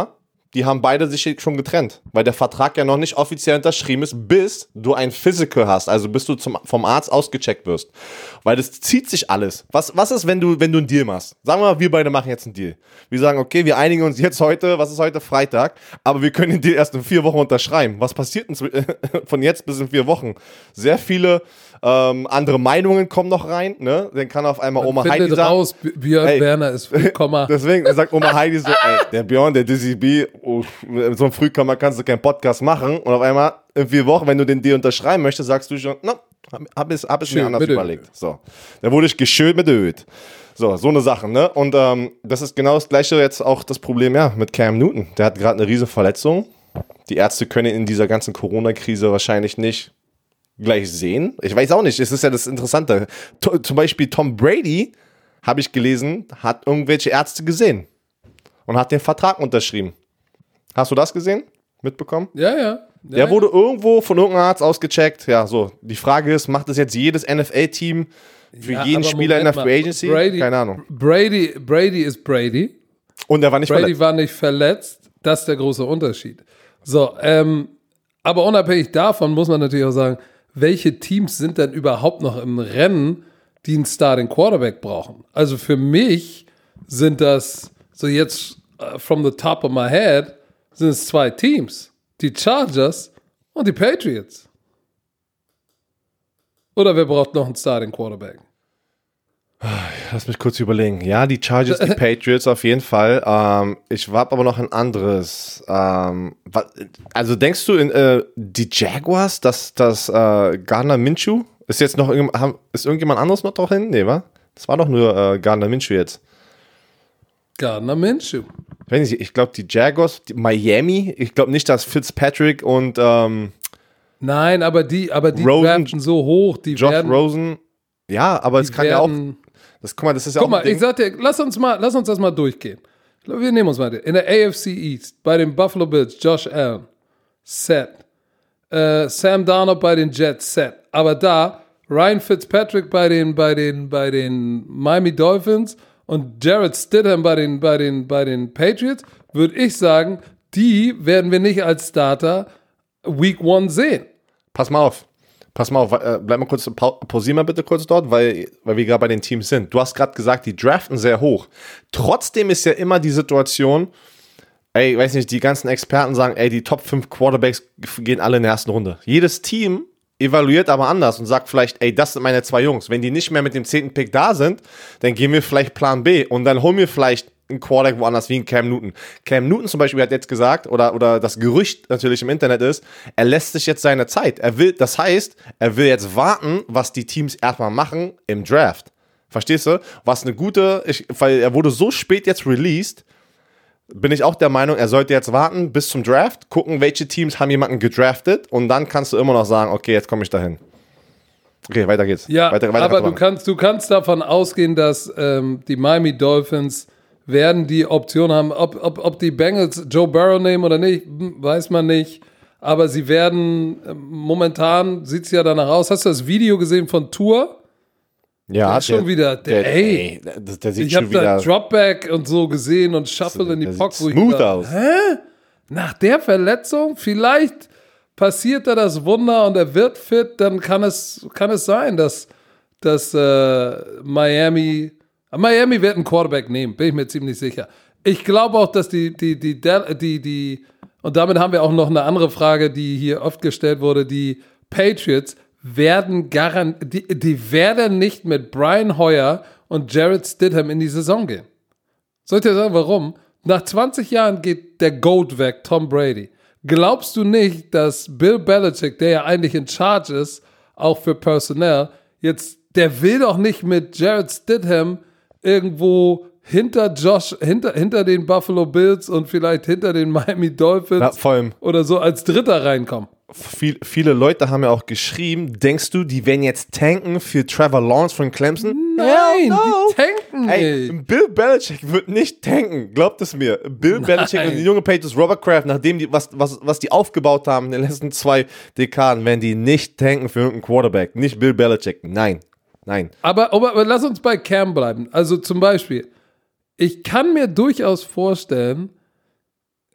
die haben beide sich schon getrennt, weil der Vertrag ja noch nicht offiziell unterschrieben ist, bis du ein Physical hast, also bis du zum, vom Arzt ausgecheckt wirst. Weil das zieht sich alles. Was, was ist, wenn du, wenn du einen Deal machst? Sagen wir mal, wir beide machen jetzt einen Deal. Wir sagen, okay, wir einigen uns jetzt heute, was ist heute? Freitag, aber wir können den Deal erst in vier Wochen unterschreiben. Was passiert denn von jetzt bis in vier Wochen? Sehr viele ähm, andere Meinungen kommen noch rein, ne? Dann kann auf einmal Oma Heidi sagen, raus, Björn ey, Werner ist Frühkommer. Deswegen sagt Oma Heidi so, ey, der Björn, der Dizzy B, oh, mit so einem Frühkommer kannst du keinen Podcast machen. Und auf einmal in vier Wochen, wenn du den Deal unterschreiben möchtest, sagst du schon, no, hab, hab es, hab es mir Schön, anders bitte. überlegt. So, da wurde ich geschönt mit Öd. So, so eine Sache, ne? Und ähm, das ist genau das gleiche jetzt auch das Problem, ja, mit Cam Newton. Der hat gerade eine riesen Verletzung. Die Ärzte können in dieser ganzen Corona-Krise wahrscheinlich nicht gleich sehen. Ich weiß auch nicht, es ist ja das Interessante. To- zum Beispiel Tom Brady, habe ich gelesen, hat irgendwelche Ärzte gesehen und hat den Vertrag unterschrieben. Hast du das gesehen? Mitbekommen? Ja, ja. ja Der wurde irgendwo von irgendeinem Arzt ausgecheckt. Ja, so. Die Frage ist, macht das jetzt jedes N F L-Team für Ja, jeden aber Spieler in der Moment Free mal. Agency? Brady, Keine Ahnung. Brady, Brady ist Brady. Und er war nicht Brady verletzt. war nicht verletzt. Das ist der große Unterschied. So, ähm, aber unabhängig davon muss man natürlich auch sagen, welche Teams sind denn überhaupt noch im Rennen, die einen Starting Quarterback brauchen? Also für mich sind das, so jetzt uh, from the top of my head, sind es zwei Teams. Die Chargers und die Patriots. Oder wer braucht noch einen Starting Quarterback? Lass mich kurz überlegen. Ja, die Chargers, die Patriots auf jeden Fall. Ähm, ich habe aber noch ein anderes. Ähm, wa- also denkst du, in, äh, die Jaguars, dass das äh, Gardner Minshew, ist jetzt noch irgend- haben- ist irgendjemand anderes noch drin? Nee, wa? Das war doch nur äh, Gardner Minshew jetzt. Gardner Minshew. Ich weiß nicht, ich glaube die Jaguars, die Miami, ich glaube nicht, dass Fitzpatrick und ähm, Nein, aber die, aber die Rosen, draften so hoch, die Josh werden... Rosen, ja, aber es die kann ja auch, werden- das, guck mal, das ist ja Guck auch ein mal, ich Ding. sag dir, lass uns mal, lass uns das mal durchgehen. Wir nehmen uns mal in der A F C East bei den Buffalo Bills, Josh Allen, set. Äh, Sam Darnold bei den Jets, set. Aber da Ryan Fitzpatrick bei den, bei den, bei den Miami Dolphins und Jarrett Stidham bei den, bei den, bei den Patriots, würde ich sagen, die werden wir nicht als Starter Week One sehen. Pass mal auf. Pass mal auf, äh, bleib mal kurz, pau- pausier mal bitte kurz dort, weil, weil wir gerade bei den Teams sind. Du hast gerade gesagt, die draften sehr hoch. Trotzdem ist ja immer die Situation, ey, weiß nicht, die ganzen Experten sagen, ey, die Top fünf Quarterbacks gehen alle in der ersten Runde. Jedes Team evaluiert aber anders und sagt vielleicht, ey, das sind meine zwei Jungs. Wenn die nicht mehr mit dem zehnten Pick da sind, dann gehen wir vielleicht Plan B und dann holen wir vielleicht einen Quarterback woanders wie ein Cam Newton. Cam Newton zum Beispiel hat jetzt gesagt, oder, oder das Gerücht natürlich im Internet ist, er lässt sich jetzt seine Zeit. Er will, das heißt, er will jetzt warten, was die Teams erstmal machen im Draft. Verstehst du? Was eine gute, ich, weil er wurde so spät jetzt released, bin ich auch der Meinung, er sollte jetzt warten bis zum Draft, gucken, welche Teams haben jemanden gedraftet und dann kannst du immer noch sagen, okay, jetzt komme ich dahin. Okay, weiter geht's. Ja, weiter, weiter aber du kannst, du kannst davon ausgehen, dass ähm, die Miami Dolphins werden die Option haben, ob, ob, ob die Bengals Joe Burrow nehmen oder nicht, hm, weiß man nicht. Aber sie werden, ähm, momentan sieht es ja danach aus. Hast du das Video gesehen von Tour? ja, Der ist schon wieder, der, der, ey, ey, der, der sieht ich habe schon wieder da Dropback und so gesehen und Shuffle in die der sieht Pocket. wo ich smooth dachte, aus. Hä? Nach der Verletzung, vielleicht passiert da das Wunder und er wird fit, dann kann es, kann es sein, dass, dass äh, Miami, Miami wird einen Quarterback nehmen, bin ich mir ziemlich sicher. Ich glaube auch, dass die, die, die, die, die, die, und damit haben wir auch noch eine andere Frage, die hier oft gestellt wurde, die Patriots werden garant, die, die werden nicht mit Brian Hoyer und Jarrett Stidham in die Saison gehen. Soll ich dir sagen, warum? Nach zwanzig Jahren geht der GOAT weg, Tom Brady. Glaubst du nicht, dass Bill Belichick, der ja eigentlich in Charge ist, auch für Personnel, jetzt, der will doch nicht mit Jarrett Stidham irgendwo hinter Josh, hinter, hinter den Buffalo Bills und vielleicht hinter den Miami Dolphins Ja, vor allem. oder so als Dritter reinkommen. Viel, viele Leute haben ja auch geschrieben, denkst du, die werden jetzt tanken für Trevor Lawrence von Clemson? Nein, Hell no. die tanken Ey, nicht. Bill Belichick wird nicht tanken, glaubt es mir. Bill Belichick und die junge Patriots, Robert Kraft, nachdem die, was, was, was die aufgebaut haben in den letzten zwei Dekaden, werden die nicht tanken für irgendeinen Quarterback. Nicht Bill Belichick, nein, nein. Aber, aber, aber lass uns bei Cam bleiben. Also zum Beispiel, ich kann mir durchaus vorstellen,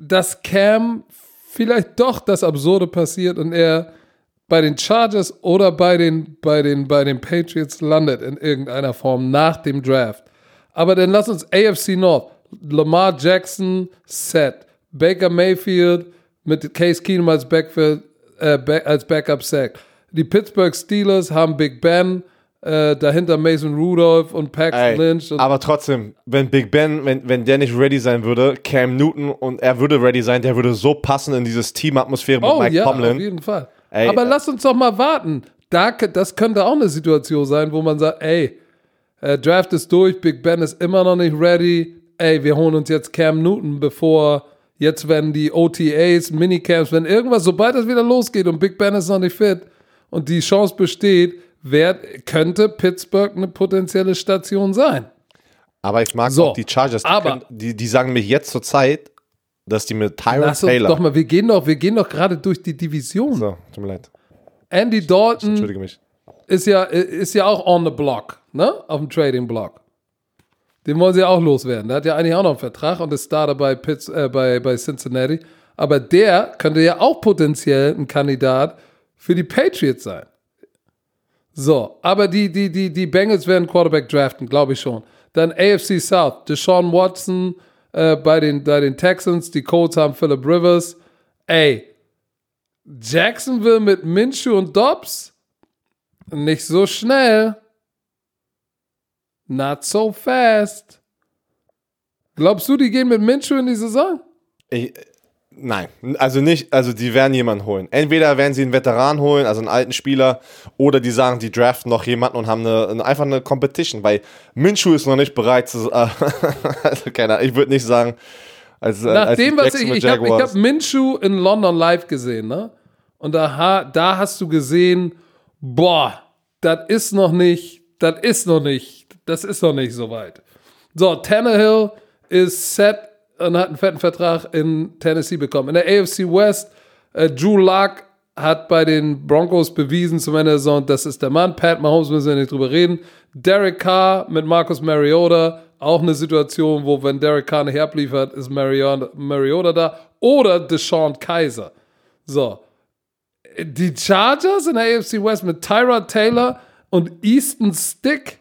dass Cam vielleicht doch das Absurde passiert und er bei den Chargers oder bei den, bei den, bei den Patriots landet in irgendeiner Form nach dem Draft. Aber dann lass uns A F C North. Lamar Jackson, set. Baker Mayfield mit Case Keenum als, Backfield, äh, back, als Backup-Sack. Die Pittsburgh Steelers haben Big Ben, äh, dahinter Mason Rudolph und Paxton Ey, Lynch. Und aber trotzdem, wenn Big Ben, wenn, wenn der nicht ready sein würde, Cam Newton, und er würde ready sein, der würde so passen in dieses Team-Atmosphäre mit oh, Mike ja, Tomlin. auf jeden Fall. Ey, aber lass uns doch mal warten. Da, das könnte auch eine Situation sein, wo man sagt, ey, äh, Draft ist durch, Big Ben ist immer noch nicht ready. Ey, wir holen uns jetzt Cam Newton, bevor jetzt werden die O T As, Minicamps, wenn irgendwas, sobald es wieder losgeht und Big Ben ist noch nicht fit und die Chance besteht, wer, könnte Pittsburgh eine potenzielle Station sein. Aber ich mag so, auch die Chargers, die, aber, können, die, die sagen mich jetzt zur Zeit, dass die mit Tyrod lass uns Taylor... doch mal, wir gehen doch, wir gehen doch gerade durch die Division. So, tut mir leid. Andy Dalton Entschuldige mich. ist ja, ist ja auch on the block, ne? Auf dem Trading-Block. Den wollen sie auch loswerden. Der hat ja eigentlich auch noch einen Vertrag und ist Starter bei, Pitts, äh, bei, bei Cincinnati. Aber der könnte ja auch potenziell ein Kandidat für die Patriots sein. So, aber die, die, die, die Bengals werden Quarterback draften, glaube ich schon. Dann A F C South, Deshaun Watson äh, bei, den, bei den Texans, die Colts haben Phillip Rivers. Ey, Jacksonville mit Minshew und Dobbs? Nicht so schnell. Not so fast. Glaubst du, die gehen mit Minshew in die Saison? Ich, nein, also nicht, also die werden jemanden holen. Entweder werden sie einen Veteran holen, also einen alten Spieler, oder die sagen, die draften noch jemanden und haben eine, eine, einfach eine Competition, weil Minshew ist noch nicht bereit zu, äh, also keine Ahnung, ich würde nicht sagen, als, Nach als dem, was ich, ich habe ich hab Minshew in London live gesehen, ne? Und da, da hast du gesehen, boah, das ist noch nicht, das ist noch nicht, das ist noch nicht so weit. So, Tannehill ist set und hat einen fetten Vertrag in Tennessee bekommen. In der A F C West, äh, Drew Luck hat bei den Broncos bewiesen zum Ende der Saison, das ist der Mann. Pat Mahomes, müssen wir nicht drüber reden. Derek Carr mit Marcus Mariota, auch eine Situation, wo, wenn Derek Carr nicht abliefert, ist Mariota, Mariota da. Oder Deshaun Kaiser. So. Die Chargers in der A F C West mit Tyrod Taylor und Easton Stick.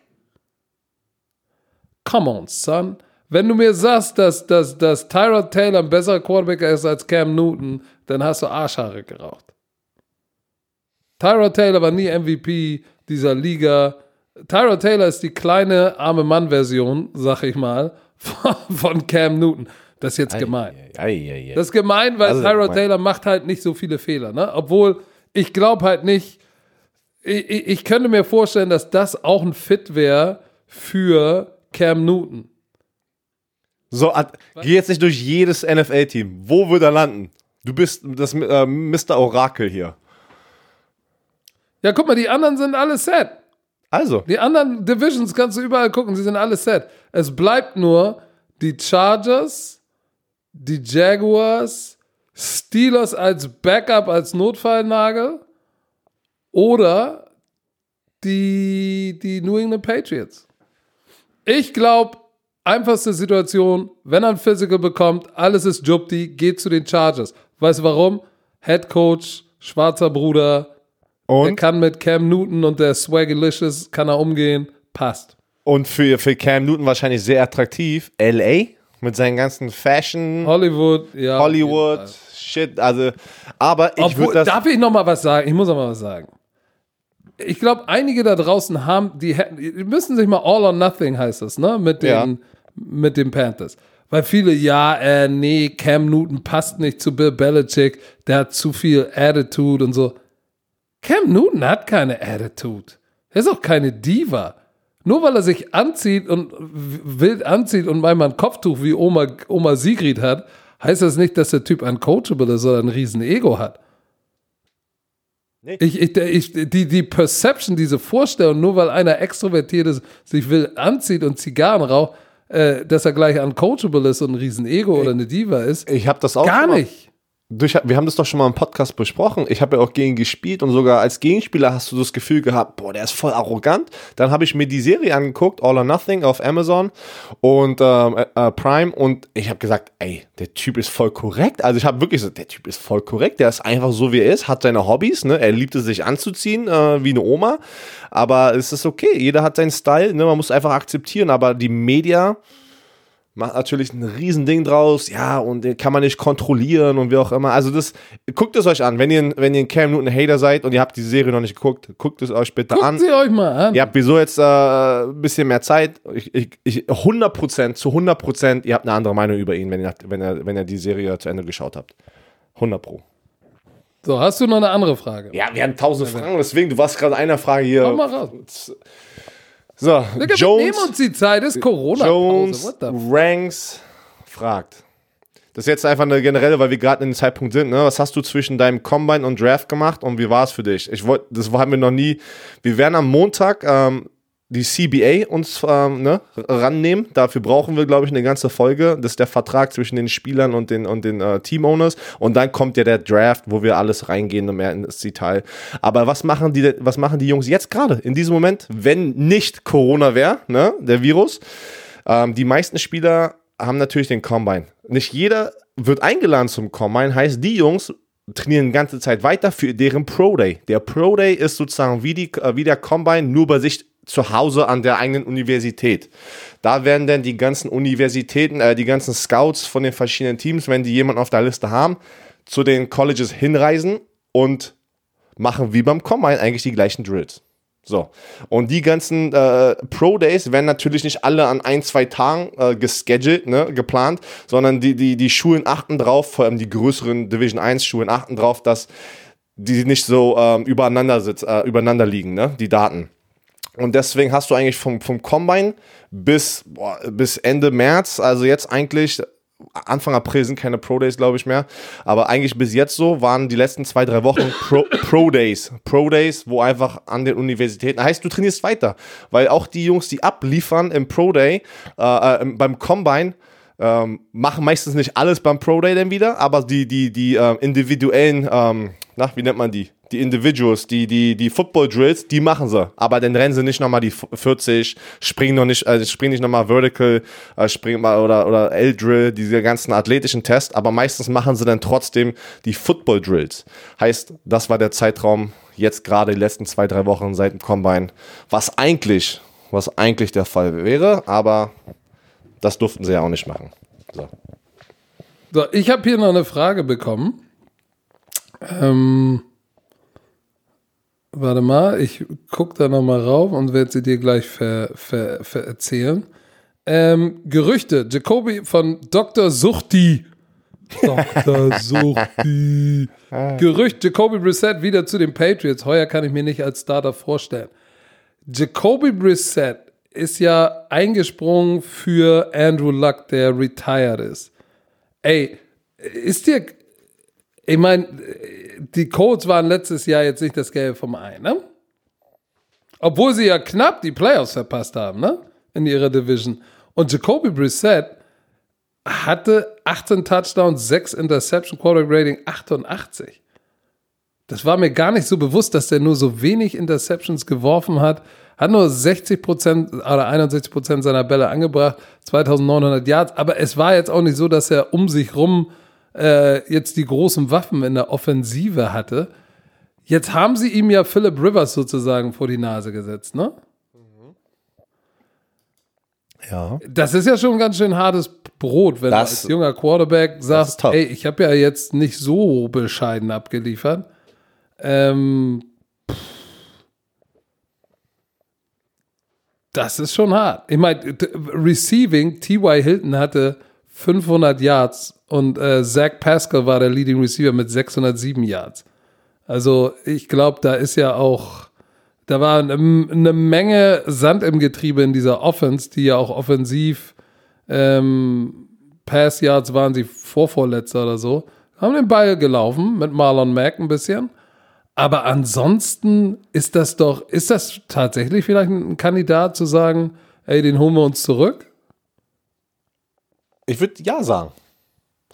Come on, son. Wenn du mir sagst, dass, dass, dass Tyrod Taylor ein besserer Quarterback ist als Cam Newton, dann hast du Arschhaare geraucht. Tyrod Taylor war nie M V P dieser Liga. Tyrod Taylor ist die kleine arme Mann-Version, sag ich mal, von, von Cam Newton. Das ist jetzt gemein. Ei, ei, ei, ei. Das ist gemein, weil also, Tyrod Taylor macht halt nicht so viele Fehler. Ne? Obwohl, ich glaube halt nicht, ich, ich, ich könnte mir vorstellen, dass das auch ein Fit wäre für Cam Newton. So, at, geh jetzt nicht durch jedes N F L-Team. Wo würde er landen? Du bist das äh, Mister Orakel hier. Ja, guck mal, die anderen sind alle set. Also. Die anderen Divisions kannst du überall gucken, sie sind alle set. Es bleibt nur die Chargers, die Jaguars, Steelers als Backup, als Notfallnagel oder die, die New England Patriots. Ich glaube, einfachste Situation, wenn er ein Physical bekommt, alles ist Jubti, geht zu den Chargers. Weißt du warum? Head Coach, schwarzer Bruder, und? Er kann mit Cam Newton und der Swaggalicious kann er umgehen, passt. Und für, für Cam Newton wahrscheinlich sehr attraktiv, L A mit seinen ganzen Fashion, Hollywood, ja. Hollywood, Shit, also, aber ich würde das... Darf ich noch mal was sagen? Ich muss noch mal was sagen. Ich glaube, einige da draußen haben, die, die müssen sich mal All or Nothing heißt das, ne? Mit den, ja. mit den Panthers. Weil viele, ja, äh, nee, Cam Newton passt nicht zu Bill Belichick, der hat zu viel Attitude und so. Cam Newton hat keine Attitude. Er ist auch keine Diva. Nur weil er sich anzieht und wild anzieht und manchmal ein Kopftuch wie Oma, Oma Sigrid hat, heißt das nicht, dass der Typ uncoachable ist oder ein riesen Ego hat. Nee. Ich, ich, ich, die, die Perception, diese Vorstellung, nur weil einer extrovertiert ist, sich will anzieht und Zigarren raucht, äh, dass er gleich uncoachable ist und ein riesen Ego oder eine Diva ist. Ich habe das auch Gar schon mal, nicht. durch, wir haben das doch schon mal im Podcast besprochen. Ich habe ja auch gegen gespielt und sogar als Gegenspieler hast du das Gefühl gehabt, boah, der ist voll arrogant. Dann habe ich mir die Serie angeguckt, All or Nothing auf Amazon und ähm, äh, Prime und ich habe gesagt, ey, der Typ ist voll korrekt. Also ich habe wirklich gesagt, der Typ ist voll korrekt. Der ist einfach so, wie er ist, hat seine Hobbys, ne? Er liebt es, sich anzuziehen, äh, wie eine Oma. Aber es ist okay, jeder hat seinen Style, ne? Man muss einfach akzeptieren. Aber die Media macht natürlich ein Riesending draus, ja, und den kann man nicht kontrollieren und wie auch immer. Also das, guckt es euch an, wenn ihr, wenn ihr ein Cam Newton Hater seid und ihr habt die Serie noch nicht geguckt, guckt es euch bitte Guckt an. sie euch mal an. Ihr habt wieso jetzt äh, ein bisschen mehr Zeit. Ich, ich, ich, hundert Prozent, zu hundert Prozent, ihr habt eine andere Meinung über ihn, wenn ihr, wenn ihr, wenn ihr die Serie zu Ende geschaut habt. hundert Pro. So, hast du noch eine andere Frage? Ja, wir hatten tausend Fragen, deswegen, du warst gerade einer Frage hier. Komm mal raus. So, Digga, Jones, wir nehmen uns die Zeit, ist Corona-Pause. Jones What the f- Ranks fragt. Das ist jetzt einfach eine generelle, weil wir gerade in dem Zeitpunkt sind, ne? Was hast du zwischen deinem Combine und Draft gemacht und wie war es für dich? Ich wollte, das haben wir noch nie. Wir werden am Montag ähm, die C B A uns ähm, ne, rannehmen. Dafür brauchen wir, glaube ich, eine ganze Folge. Das ist der Vertrag zwischen den Spielern und den, und den äh, Team-Owners. Und dann kommt ja der Draft, wo wir alles reingehen und mehr ins Detail. Aber was machen die, was machen die Jungs jetzt gerade in diesem Moment, wenn nicht Corona wäre, ne, der Virus? Ähm, die meisten Spieler haben natürlich den Combine. Nicht jeder wird eingeladen zum Combine, heißt, die Jungs trainieren die ganze Zeit weiter für deren Pro Day. Der Pro Day ist sozusagen wie, die, wie der Combine, nur bei sich zu Hause an der eigenen Universität. Da werden dann die ganzen Universitäten, äh, die ganzen Scouts von den verschiedenen Teams, wenn die jemanden auf der Liste haben, zu den Colleges hinreisen und machen wie beim Combine eigentlich die gleichen Drills. So, und die ganzen äh, Pro-Days werden natürlich nicht alle an ein, zwei Tagen äh, gescheduled, ne, geplant, sondern die, die, die Schulen achten drauf, vor allem die größeren Division eins Schulen achten drauf, dass die nicht so ähm, übereinander, sitz, äh, übereinander liegen, ne, die Daten. Und deswegen hast du eigentlich vom, vom Combine bis, boah, bis Ende März, also jetzt eigentlich, Anfang April sind keine Pro-Days, glaube ich, mehr, aber eigentlich bis jetzt so, waren die letzten zwei, drei Wochen Pro, Pro-Days. Pro-Days, wo einfach an den Universitäten, heißt, du trainierst weiter, weil auch die Jungs, die abliefern im Pro-Day, äh, äh, beim Combine, ähm, machen meistens nicht alles beim Pro-Day dann wieder, aber die, die, die äh, individuellen, ähm, na, wie nennt man die? Die Individuals, die, die, die Football-Drills, die machen sie. Aber dann rennen sie nicht nochmal die vierzig, springen noch nicht, äh, springen nicht nochmal Vertical, äh, springen mal oder, oder L-Drill, diese ganzen athletischen Tests, aber meistens machen sie dann trotzdem die Football-Drills. Heißt, das war der Zeitraum, jetzt gerade die letzten zwei, drei Wochen seit dem Combine, was eigentlich, was eigentlich der Fall wäre, aber das durften sie ja auch nicht machen. So, So, ich habe hier noch eine Frage bekommen. Ähm, warte mal, ich gucke da nochmal rauf und werde sie dir gleich ver, ver, ver erzählen. Ähm, Gerüchte, Jacoby von Doktor Suchti. Doktor Suchti. Gerücht, Jacoby Brissett wieder zu den Patriots. Heuer kann ich mir nicht als Starter vorstellen. Jacoby Brissett ist ja eingesprungen für Andrew Luck, der retired ist. Ey, ist dir... Ich meine, die Colts waren letztes Jahr jetzt nicht das Gelbe vom Ei, ne? Obwohl sie ja knapp die Playoffs verpasst haben, ne? In ihrer Division. Und Jacoby Brissett hatte achtzehn Touchdowns, sechs Interception, Quarterback Rating achtundachtzig. Das war mir gar nicht so bewusst, dass der nur so wenig Interceptions geworfen hat. Hat nur sechzig Prozent oder einundsechzig Prozent seiner Bälle angebracht, zweitausendneunhundert Yards. Aber es war jetzt auch nicht so, dass er um sich rum äh, jetzt die großen Waffen in der Offensive hatte. Jetzt haben sie ihm ja Philip Rivers sozusagen vor die Nase gesetzt, ne? ja. Das ist ja schon ein ganz schön hartes Brot, wenn Das- du als junger Quarterback sagst, tough. ey, ich habe ja jetzt nicht so bescheiden abgeliefert. Ähm, pff. Das ist schon hart. Ich meine, t- Receiving, T Y. Hilton hatte fünfhundert Yards und äh, Zach Pascal war der Leading Receiver mit sechshundertsieben Yards. Also ich glaube, da ist ja auch, da war eine, eine Menge Sand im Getriebe in dieser Offense, die ja auch offensiv ähm, Pass Yards waren sie vorvorletzter oder so. Haben den Ball gelaufen mit Marlon Mack ein bisschen. Aber ansonsten ist das doch, ist das tatsächlich vielleicht ein Kandidat zu sagen, ey, den holen wir uns zurück? Ich würde ja sagen.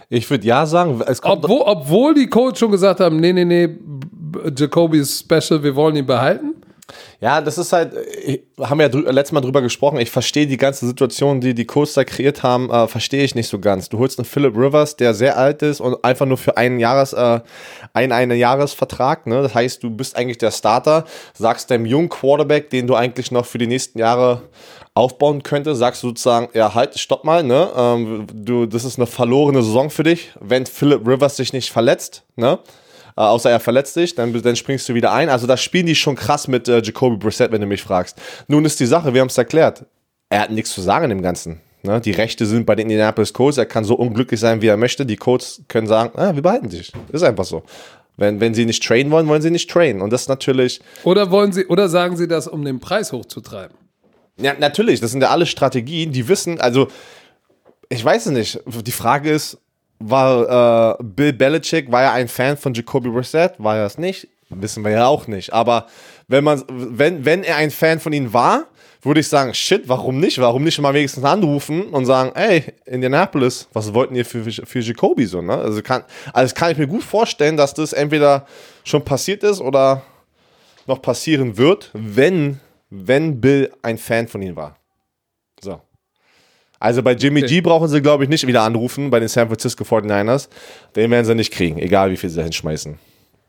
Ich würde ja sagen, es kommt Obwohl, obwohl die Colts schon gesagt haben, nee, nee, nee, Jacoby ist special, wir wollen ihn behalten. Ja, das ist halt, ich, haben wir ja drü- letztes Mal drüber gesprochen, ich verstehe die ganze Situation, die die Colts da kreiert haben, äh, verstehe ich nicht so ganz. Du holst einen Phillip Rivers, der sehr alt ist und einfach nur für einen Jahres, äh, einen, einen Jahresvertrag, ne? Das heißt, du bist eigentlich der Starter, sagst dem jungen Quarterback, den du eigentlich noch für die nächsten Jahre aufbauen könntest, sagst du sozusagen, ja halt, stopp mal, ne? Ähm, du, das ist eine verlorene Saison für dich, wenn Phillip Rivers sich nicht verletzt, ne? Äh, außer er verletzt sich, dann, dann springst du wieder ein. Also da spielen die schon krass mit äh, Jacoby Brissett, wenn du mich fragst. Nun ist die Sache, wir haben es erklärt, er hat nichts zu sagen in dem Ganzen. Ne? Die Rechte sind bei den Indianapolis Colts, er kann so unglücklich sein, wie er möchte. Die Colts können sagen, ah, wir behalten dich. Ist einfach so. Wenn, wenn sie nicht trainen wollen, wollen sie nicht trainen. Und das ist natürlich... Oder, wollen sie, oder sagen sie das, um den Preis hochzutreiben? Ja, natürlich, das sind ja alle Strategien, die wissen, also ich weiß es nicht. Die Frage ist, war äh, Bill Belichick, war er ein Fan von Jacoby Brissett? War er es nicht? Wissen wir ja auch nicht. Aber wenn man, wenn, wenn er ein Fan von ihm war, würde ich sagen, shit, warum nicht? Warum nicht mal wenigstens anrufen und sagen, ey, Indianapolis, was wollten ihr für, für Jacoby so, ne? Also kann, also kann ich mir gut vorstellen, dass das entweder schon passiert ist oder noch passieren wird, wenn, wenn Bill ein Fan von ihm war. So. Also bei Jimmy okay. G brauchen sie, glaube ich, nicht wieder anrufen, bei den San Francisco forty-niners. Den werden sie nicht kriegen, egal wie viel sie da hinschmeißen.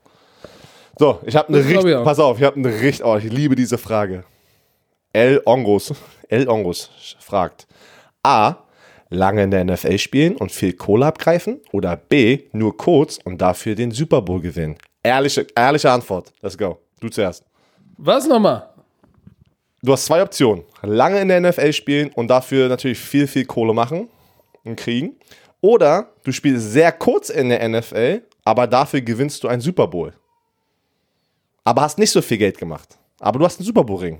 So, ich habe eine richtig, pass auf, ich habe eine richtig, oh, ich liebe diese Frage. El Ongos, El Ongos fragt, A, lange in der N F L spielen und viel Kohle abgreifen oder B, nur kurz und dafür den Super Bowl gewinnen? Ehrliche, ehrliche Antwort, let's go, du zuerst. Was nochmal? Du hast zwei Optionen. Lange in der N F L spielen und dafür natürlich viel, viel Kohle machen und kriegen. Oder du spielst sehr kurz in der N F L, aber dafür gewinnst du einen Super Bowl. Aber hast nicht so viel Geld gemacht. Aber du hast einen Super Bowl-Ring.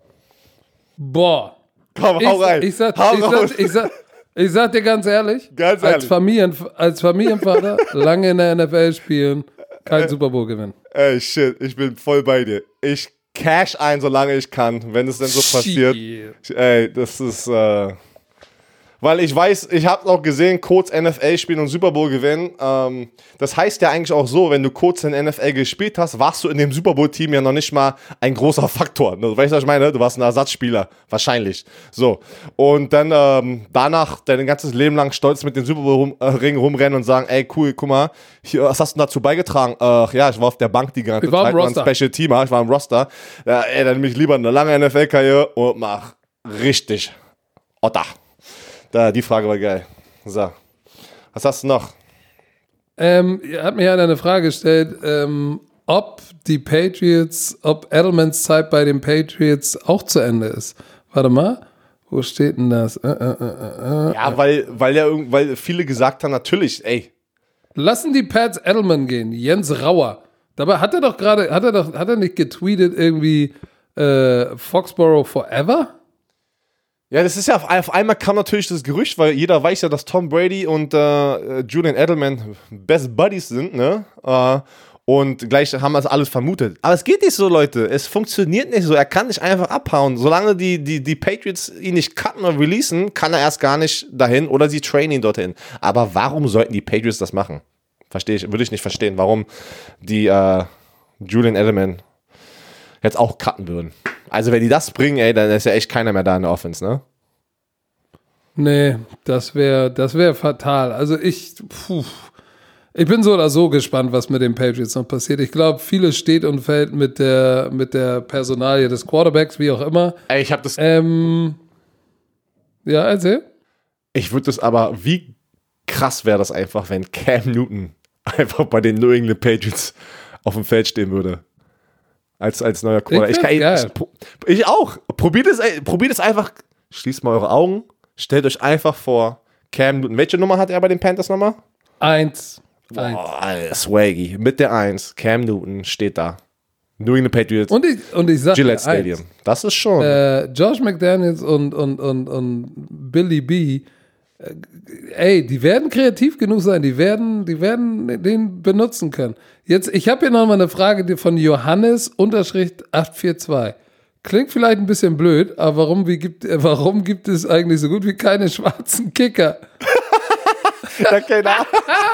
Boah. Komm, hau rein. Ich sag, hau ich, sag, ich, sag, ich sag dir ganz ehrlich, ganz als, ehrlich. Familien, als Familienvater lange in der N F L spielen, kein Super Bowl gewinnen. Ey, shit, ich bin voll bei dir. Ich cash ein, solange ich kann, wenn es denn so passiert. Shit. Ey, das ist, äh, weil ich weiß, ich habe auch gesehen, kurz N F L spielen und Super Bowl gewinnen. Ähm, das heißt ja eigentlich auch so, wenn du kurz in N F L gespielt hast, warst du in dem Super Bowl-Team ja noch nicht mal ein großer Faktor. Du weißt, was ich meine? Du warst ein Ersatzspieler, wahrscheinlich. So. Und dann ähm, danach dein ganzes Leben lang stolz mit dem Super Bowl-Ring rumrennen und sagen, ey, cool, guck mal, hier, was hast du dazu beigetragen? Äh, ja, ich war auf der Bank die ganze ich war Zeit, war ein Special Teamer, ich war im Roster. Ja, ey, dann nehme ich lieber eine lange N F L-Karriere und mach richtig Otter. Da, die Frage war geil. So. Was hast du noch? Ähm, ihr habt mir ja eine Frage gestellt, ähm, ob die Patriots, ob Edelmans Zeit bei den Patriots auch zu Ende ist. Warte mal, wo steht denn das? Äh, äh, äh, äh. Ja, weil, weil, ja, weil viele gesagt haben, natürlich, ey. Lassen die Pats Edelman gehen, Jens Rauer. Dabei hat er doch gerade, hat er doch, hat er nicht getweetet irgendwie äh, Foxborough forever? Ja, das ist ja, auf, auf einmal kam natürlich das Gerücht, weil jeder weiß ja, dass Tom Brady und äh, Julian Edelman Best Buddies sind, ne? Äh, und gleich haben wir das alles vermutet. Aber es geht nicht so, Leute. Es funktioniert nicht so. Er kann nicht einfach abhauen. Solange die, die, die Patriots ihn nicht cutten oder releasen, kann er erst gar nicht dahin oder sie trainen ihn dorthin. Aber warum sollten die Patriots das machen? Verstehe ich, würde ich nicht verstehen, warum die äh, Julian Edelman jetzt auch cutten würden. Also wenn die das bringen, ey, dann ist ja echt keiner mehr da in der Offense, ne? Nee, das wäre das wär fatal. Also ich, puh, ich bin so oder so gespannt, was mit den Patriots noch passiert. Ich glaube, vieles steht und fällt mit der, mit der Personalie des Quarterbacks, wie auch immer. Ey, ich hab das... Ähm, ja, erzähl. Ich würde das aber, wie krass wäre das einfach, wenn Cam Newton einfach bei den New England Patriots auf dem Feld stehen würde. Als, als neuer Quarterback. Ich, ich, ich, ich auch. Probiert es, probiert es einfach. Schließt mal eure Augen. Stellt euch einfach vor, Cam Newton. Welche Nummer hat er bei den Panthers nochmal? Eins. Boah, Alter, Swaggy. Mit der Eins. Cam Newton steht da. New England Patriots. Und ich, und ich sag Gillette Stadium. Eins. Das ist schon. Äh, Josh McDaniels und, und, und, und Billy B. Äh, ey, die werden kreativ genug sein. Die werden, die werden den benutzen können. Jetzt, ich habe hier nochmal eine Frage von Johannes Unterschrift acht vier zwei. Klingt vielleicht ein bisschen blöd, aber warum, wie gibt, warum gibt es eigentlich so gut wie keine schwarzen Kicker? Ja, keine Ahnung.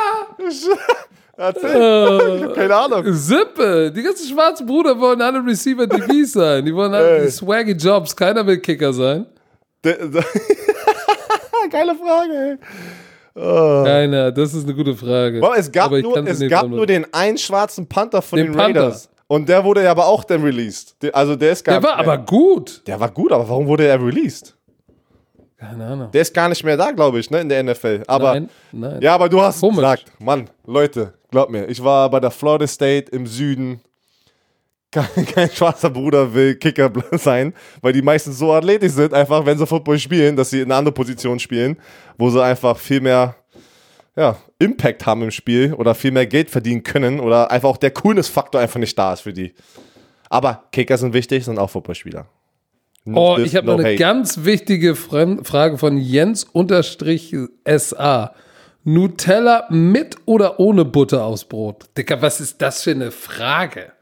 Erzähl. Ich hab keine Ahnung. Sippe. Die ganzen schwarzen Brüder wollen alle Receiver-D Bs sein. Die wollen alle die swaggy Jobs. Keiner will Kicker sein. De, de Geile Frage, ey. Oh. Keiner, das ist eine gute Frage. Wow, es gab, nur, es gab nur den einen schwarzen Panther von den, den Raiders. Und der wurde ja aber auch dann released. Also der ist gar Der war nicht mehr. aber gut. Der war gut, aber warum wurde er released? Keine Ahnung. Der ist gar nicht mehr da, glaube ich, ne, in der N F L. Aber, nein, nein. Ja, aber du hast Komisch. gesagt, Mann, Leute, glaub mir, ich war bei der Florida State im Süden. Kein, kein schwarzer Bruder will Kicker sein, weil die meistens so athletisch sind, einfach wenn sie Football spielen, dass sie in eine andere Position spielen, wo sie einfach viel mehr ja, Impact haben im Spiel oder viel mehr Geld verdienen können oder einfach auch der Coolness-Faktor einfach nicht da ist für die. Aber Kicker sind wichtig, sind auch Footballspieler. Oh, ich habe noch eine ganz wichtige Frage von Jens-S A. Nutella mit oder ohne Butter aufs Brot? Dicker, was ist das für eine Frage?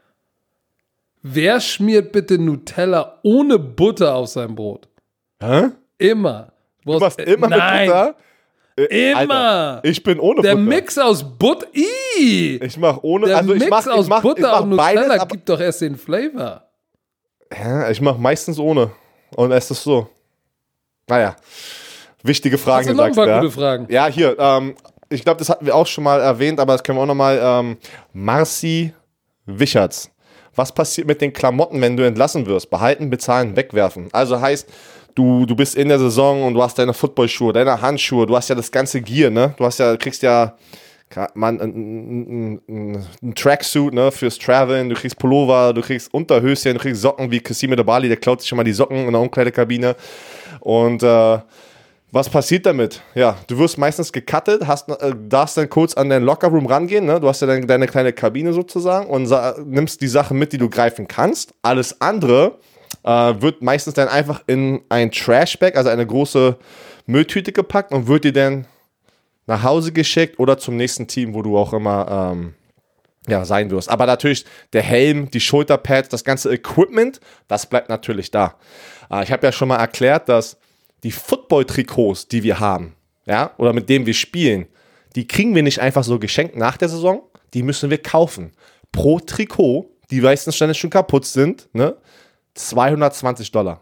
Wer schmiert bitte Nutella ohne Butter auf sein Brot? Hä? Immer. Du machst immer Nein. mit Butter? Immer. Alter, ich bin ohne Der Butter. Der Mix aus Butter. Ih. Ich mach ohne. Der also ich Mix mach, aus ich mach, Butter ich mach und beides, Nutella aber, gibt doch erst den Flavor. Ja, ich mach meistens ohne. Und es ist so. Naja. Wichtige Fragen, Hast du noch ein sagst paar du, gute Fragen? Ja, hier. Ähm, ich glaube, das hatten wir auch schon mal erwähnt, aber das können wir auch nochmal. Ähm, Marci Wichertz. Was passiert mit den Klamotten, wenn du entlassen wirst? Behalten, bezahlen, wegwerfen. Also heißt, du, du bist in der Saison und du hast deine Footballschuhe, deine Handschuhe, du hast ja das ganze Gear, ne? Du hast ja, kriegst ja man, ein, ein, ein Tracksuit, ne, fürs Traveln, du kriegst Pullover, du kriegst Unterhöschen, du kriegst Socken wie Kassim Edebali, der klaut sich schon mal die Socken in der Umkleidekabine. Und äh, was passiert damit? Ja, du wirst meistens gecuttet, hast, äh, darfst dann kurz an deinen Lockerroom rangehen, ne? Du hast ja dann deine kleine Kabine sozusagen und sa- nimmst die Sachen mit, die du greifen kannst. Alles andere äh, wird meistens dann einfach in ein Trashbag, also eine große Mülltüte gepackt und wird dir dann nach Hause geschickt oder zum nächsten Team, wo du auch immer ähm, ja, sein wirst. Aber natürlich der Helm, die Schulterpads, das ganze Equipment, das bleibt natürlich da. Äh, ich habe ja schon mal erklärt, dass die Football-Trikots, die wir haben, ja, oder mit denen wir spielen, die kriegen wir nicht einfach so geschenkt nach der Saison, die müssen wir kaufen. Pro Trikot, die meistens schon kaputt sind, ne, zweihundertzwanzig Dollar.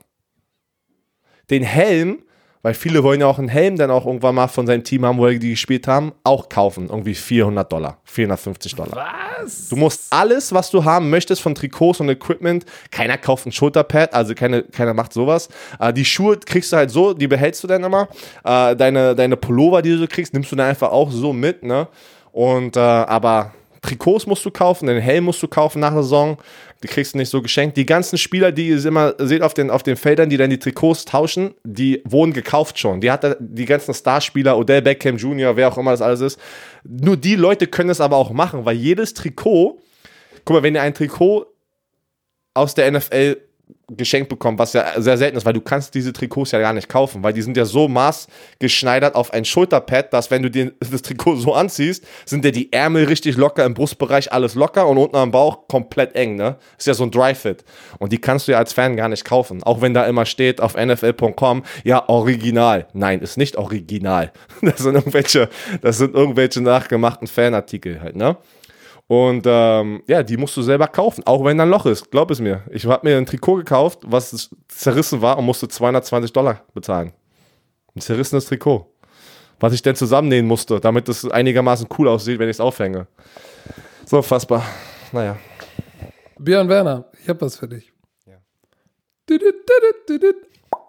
Den Helm, weil viele wollen ja auch einen Helm dann auch irgendwann mal von seinem Team haben, wo die gespielt haben, auch kaufen. Irgendwie vierhundert Dollar, vierhundertfünfzig Dollar. Was? Du musst alles, was du haben möchtest von Trikots und Equipment, keiner kauft ein Schulterpad, also keine, keiner macht sowas. Äh, die Schuhe kriegst du halt so, die behältst du dann immer. Äh, deine, deine Pullover, die du so kriegst, nimmst du dann einfach auch so mit, ne? Und, äh, aber Trikots musst du kaufen, den Helm musst du kaufen nach der Saison, die kriegst du nicht so geschenkt. Die ganzen Spieler, die ihr immer seht auf den, auf den Feldern, die dann die Trikots tauschen, die wurden gekauft schon. Die hat die ganzen Starspieler, Odell Beckham Junior, wer auch immer das alles ist. Nur die Leute können es aber auch machen, weil jedes Trikot, guck mal, wenn ihr ein Trikot aus der N F L geschenkt bekommt, was ja sehr selten ist, weil du kannst diese Trikots ja gar nicht kaufen, weil die sind ja so maßgeschneidert auf ein Schulterpad, dass wenn du den, das Trikot so anziehst, sind ja die Ärmel richtig locker, im Brustbereich alles locker und unten am Bauch komplett eng, ne? Ist ja so ein Dry-Fit. Und die kannst du ja als Fan gar nicht kaufen. Auch wenn da immer steht auf N F L Punkt com, ja, original. Nein, ist nicht original. Das sind irgendwelche, das sind irgendwelche nachgemachten Fanartikel halt, ne? Und ähm, ja, die musst du selber kaufen, auch wenn da ein Loch ist, glaub es mir. Ich habe mir ein Trikot gekauft, was zerrissen war und musste zweihundertzwanzig Dollar bezahlen. Ein zerrissenes Trikot. Was ich dann zusammennähen musste, damit es einigermaßen cool aussieht, wenn ich es aufhänge. So fassbar. Naja. Björn Werner, ich habe was für dich. Ja. Düdüt, düdüt, düdüt.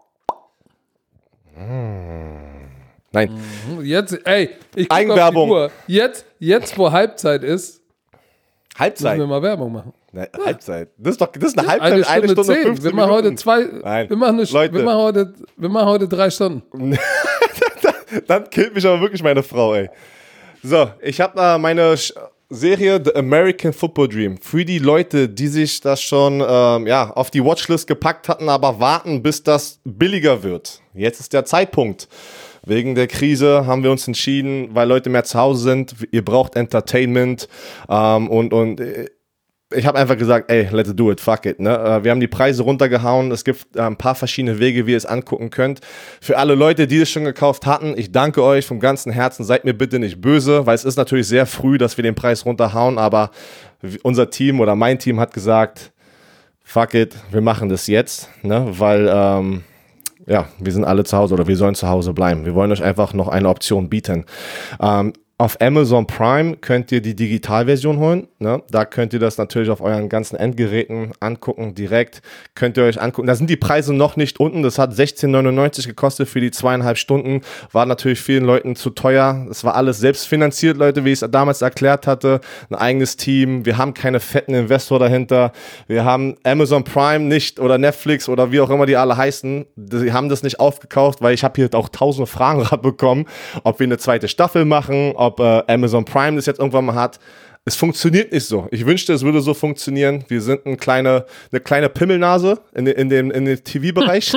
Nein. Jetzt, ey, ich guck Eigenwerbung. auf die Uhr. Jetzt, jetzt, wo Halbzeit ist, Halbzeit. müssen wir mal Werbung machen. Nein, Halbzeit. Das ist doch das ist eine Halbzeit, Eine Stunde, eine Stunde zehn. fünfzehn Wir machen heute Minuten. zwei. Nein. Wir machen, eine, Leute. wir, machen heute, wir machen heute drei Stunden. Dann killt mich aber wirklich meine Frau, ey. So, ich habe äh, meine Sch- Serie The American Football Dream. Für die Leute, die sich das schon ähm, ja, auf die Watchlist gepackt hatten, aber warten, bis das billiger wird. Jetzt ist der Zeitpunkt. Wegen der Krise haben wir uns entschieden, weil Leute mehr zu Hause sind. Ihr braucht Entertainment ähm, und, und äh, ich habe einfach gesagt, ey, let's do it, fuck it. Ne? Wir haben die Preise runtergehauen. Es gibt äh, ein paar verschiedene Wege, wie ihr es angucken könnt. Für alle Leute, die es schon gekauft hatten, ich danke euch vom ganzen Herzen. Seid mir bitte nicht böse, weil es ist natürlich sehr früh, dass wir den Preis runterhauen. Aber unser Team oder mein Team hat gesagt, fuck it, wir machen das jetzt. Ne? Weil, ähm, ja, wir sind alle zu Hause oder wir sollen zu Hause bleiben. Wir wollen euch einfach noch eine Option bieten. Ähm, Auf Amazon Prime könnt ihr die Digitalversion holen. Ne? Da könnt ihr das natürlich auf euren ganzen Endgeräten angucken, direkt. Könnt ihr euch angucken. Da sind die Preise noch nicht unten. Das hat sechzehn neunundneunzig gekostet für die zweieinhalb Stunden. War natürlich vielen Leuten zu teuer. Es war alles selbst finanziert, Leute, wie ich es damals erklärt hatte. Ein eigenes Team. Wir haben keine fetten Investor dahinter. Wir haben Amazon Prime nicht oder Netflix oder wie auch immer die alle heißen. Die haben das nicht aufgekauft, weil ich habe hier auch tausende Fragen bekommen, ob wir eine zweite Staffel machen, ob ob äh, Amazon Prime das jetzt irgendwann mal hat. Es funktioniert nicht so. Ich wünschte, es würde so funktionieren. Wir sind eine kleine, eine kleine Pimmelnase in, in dem, in dem T V-Bereich.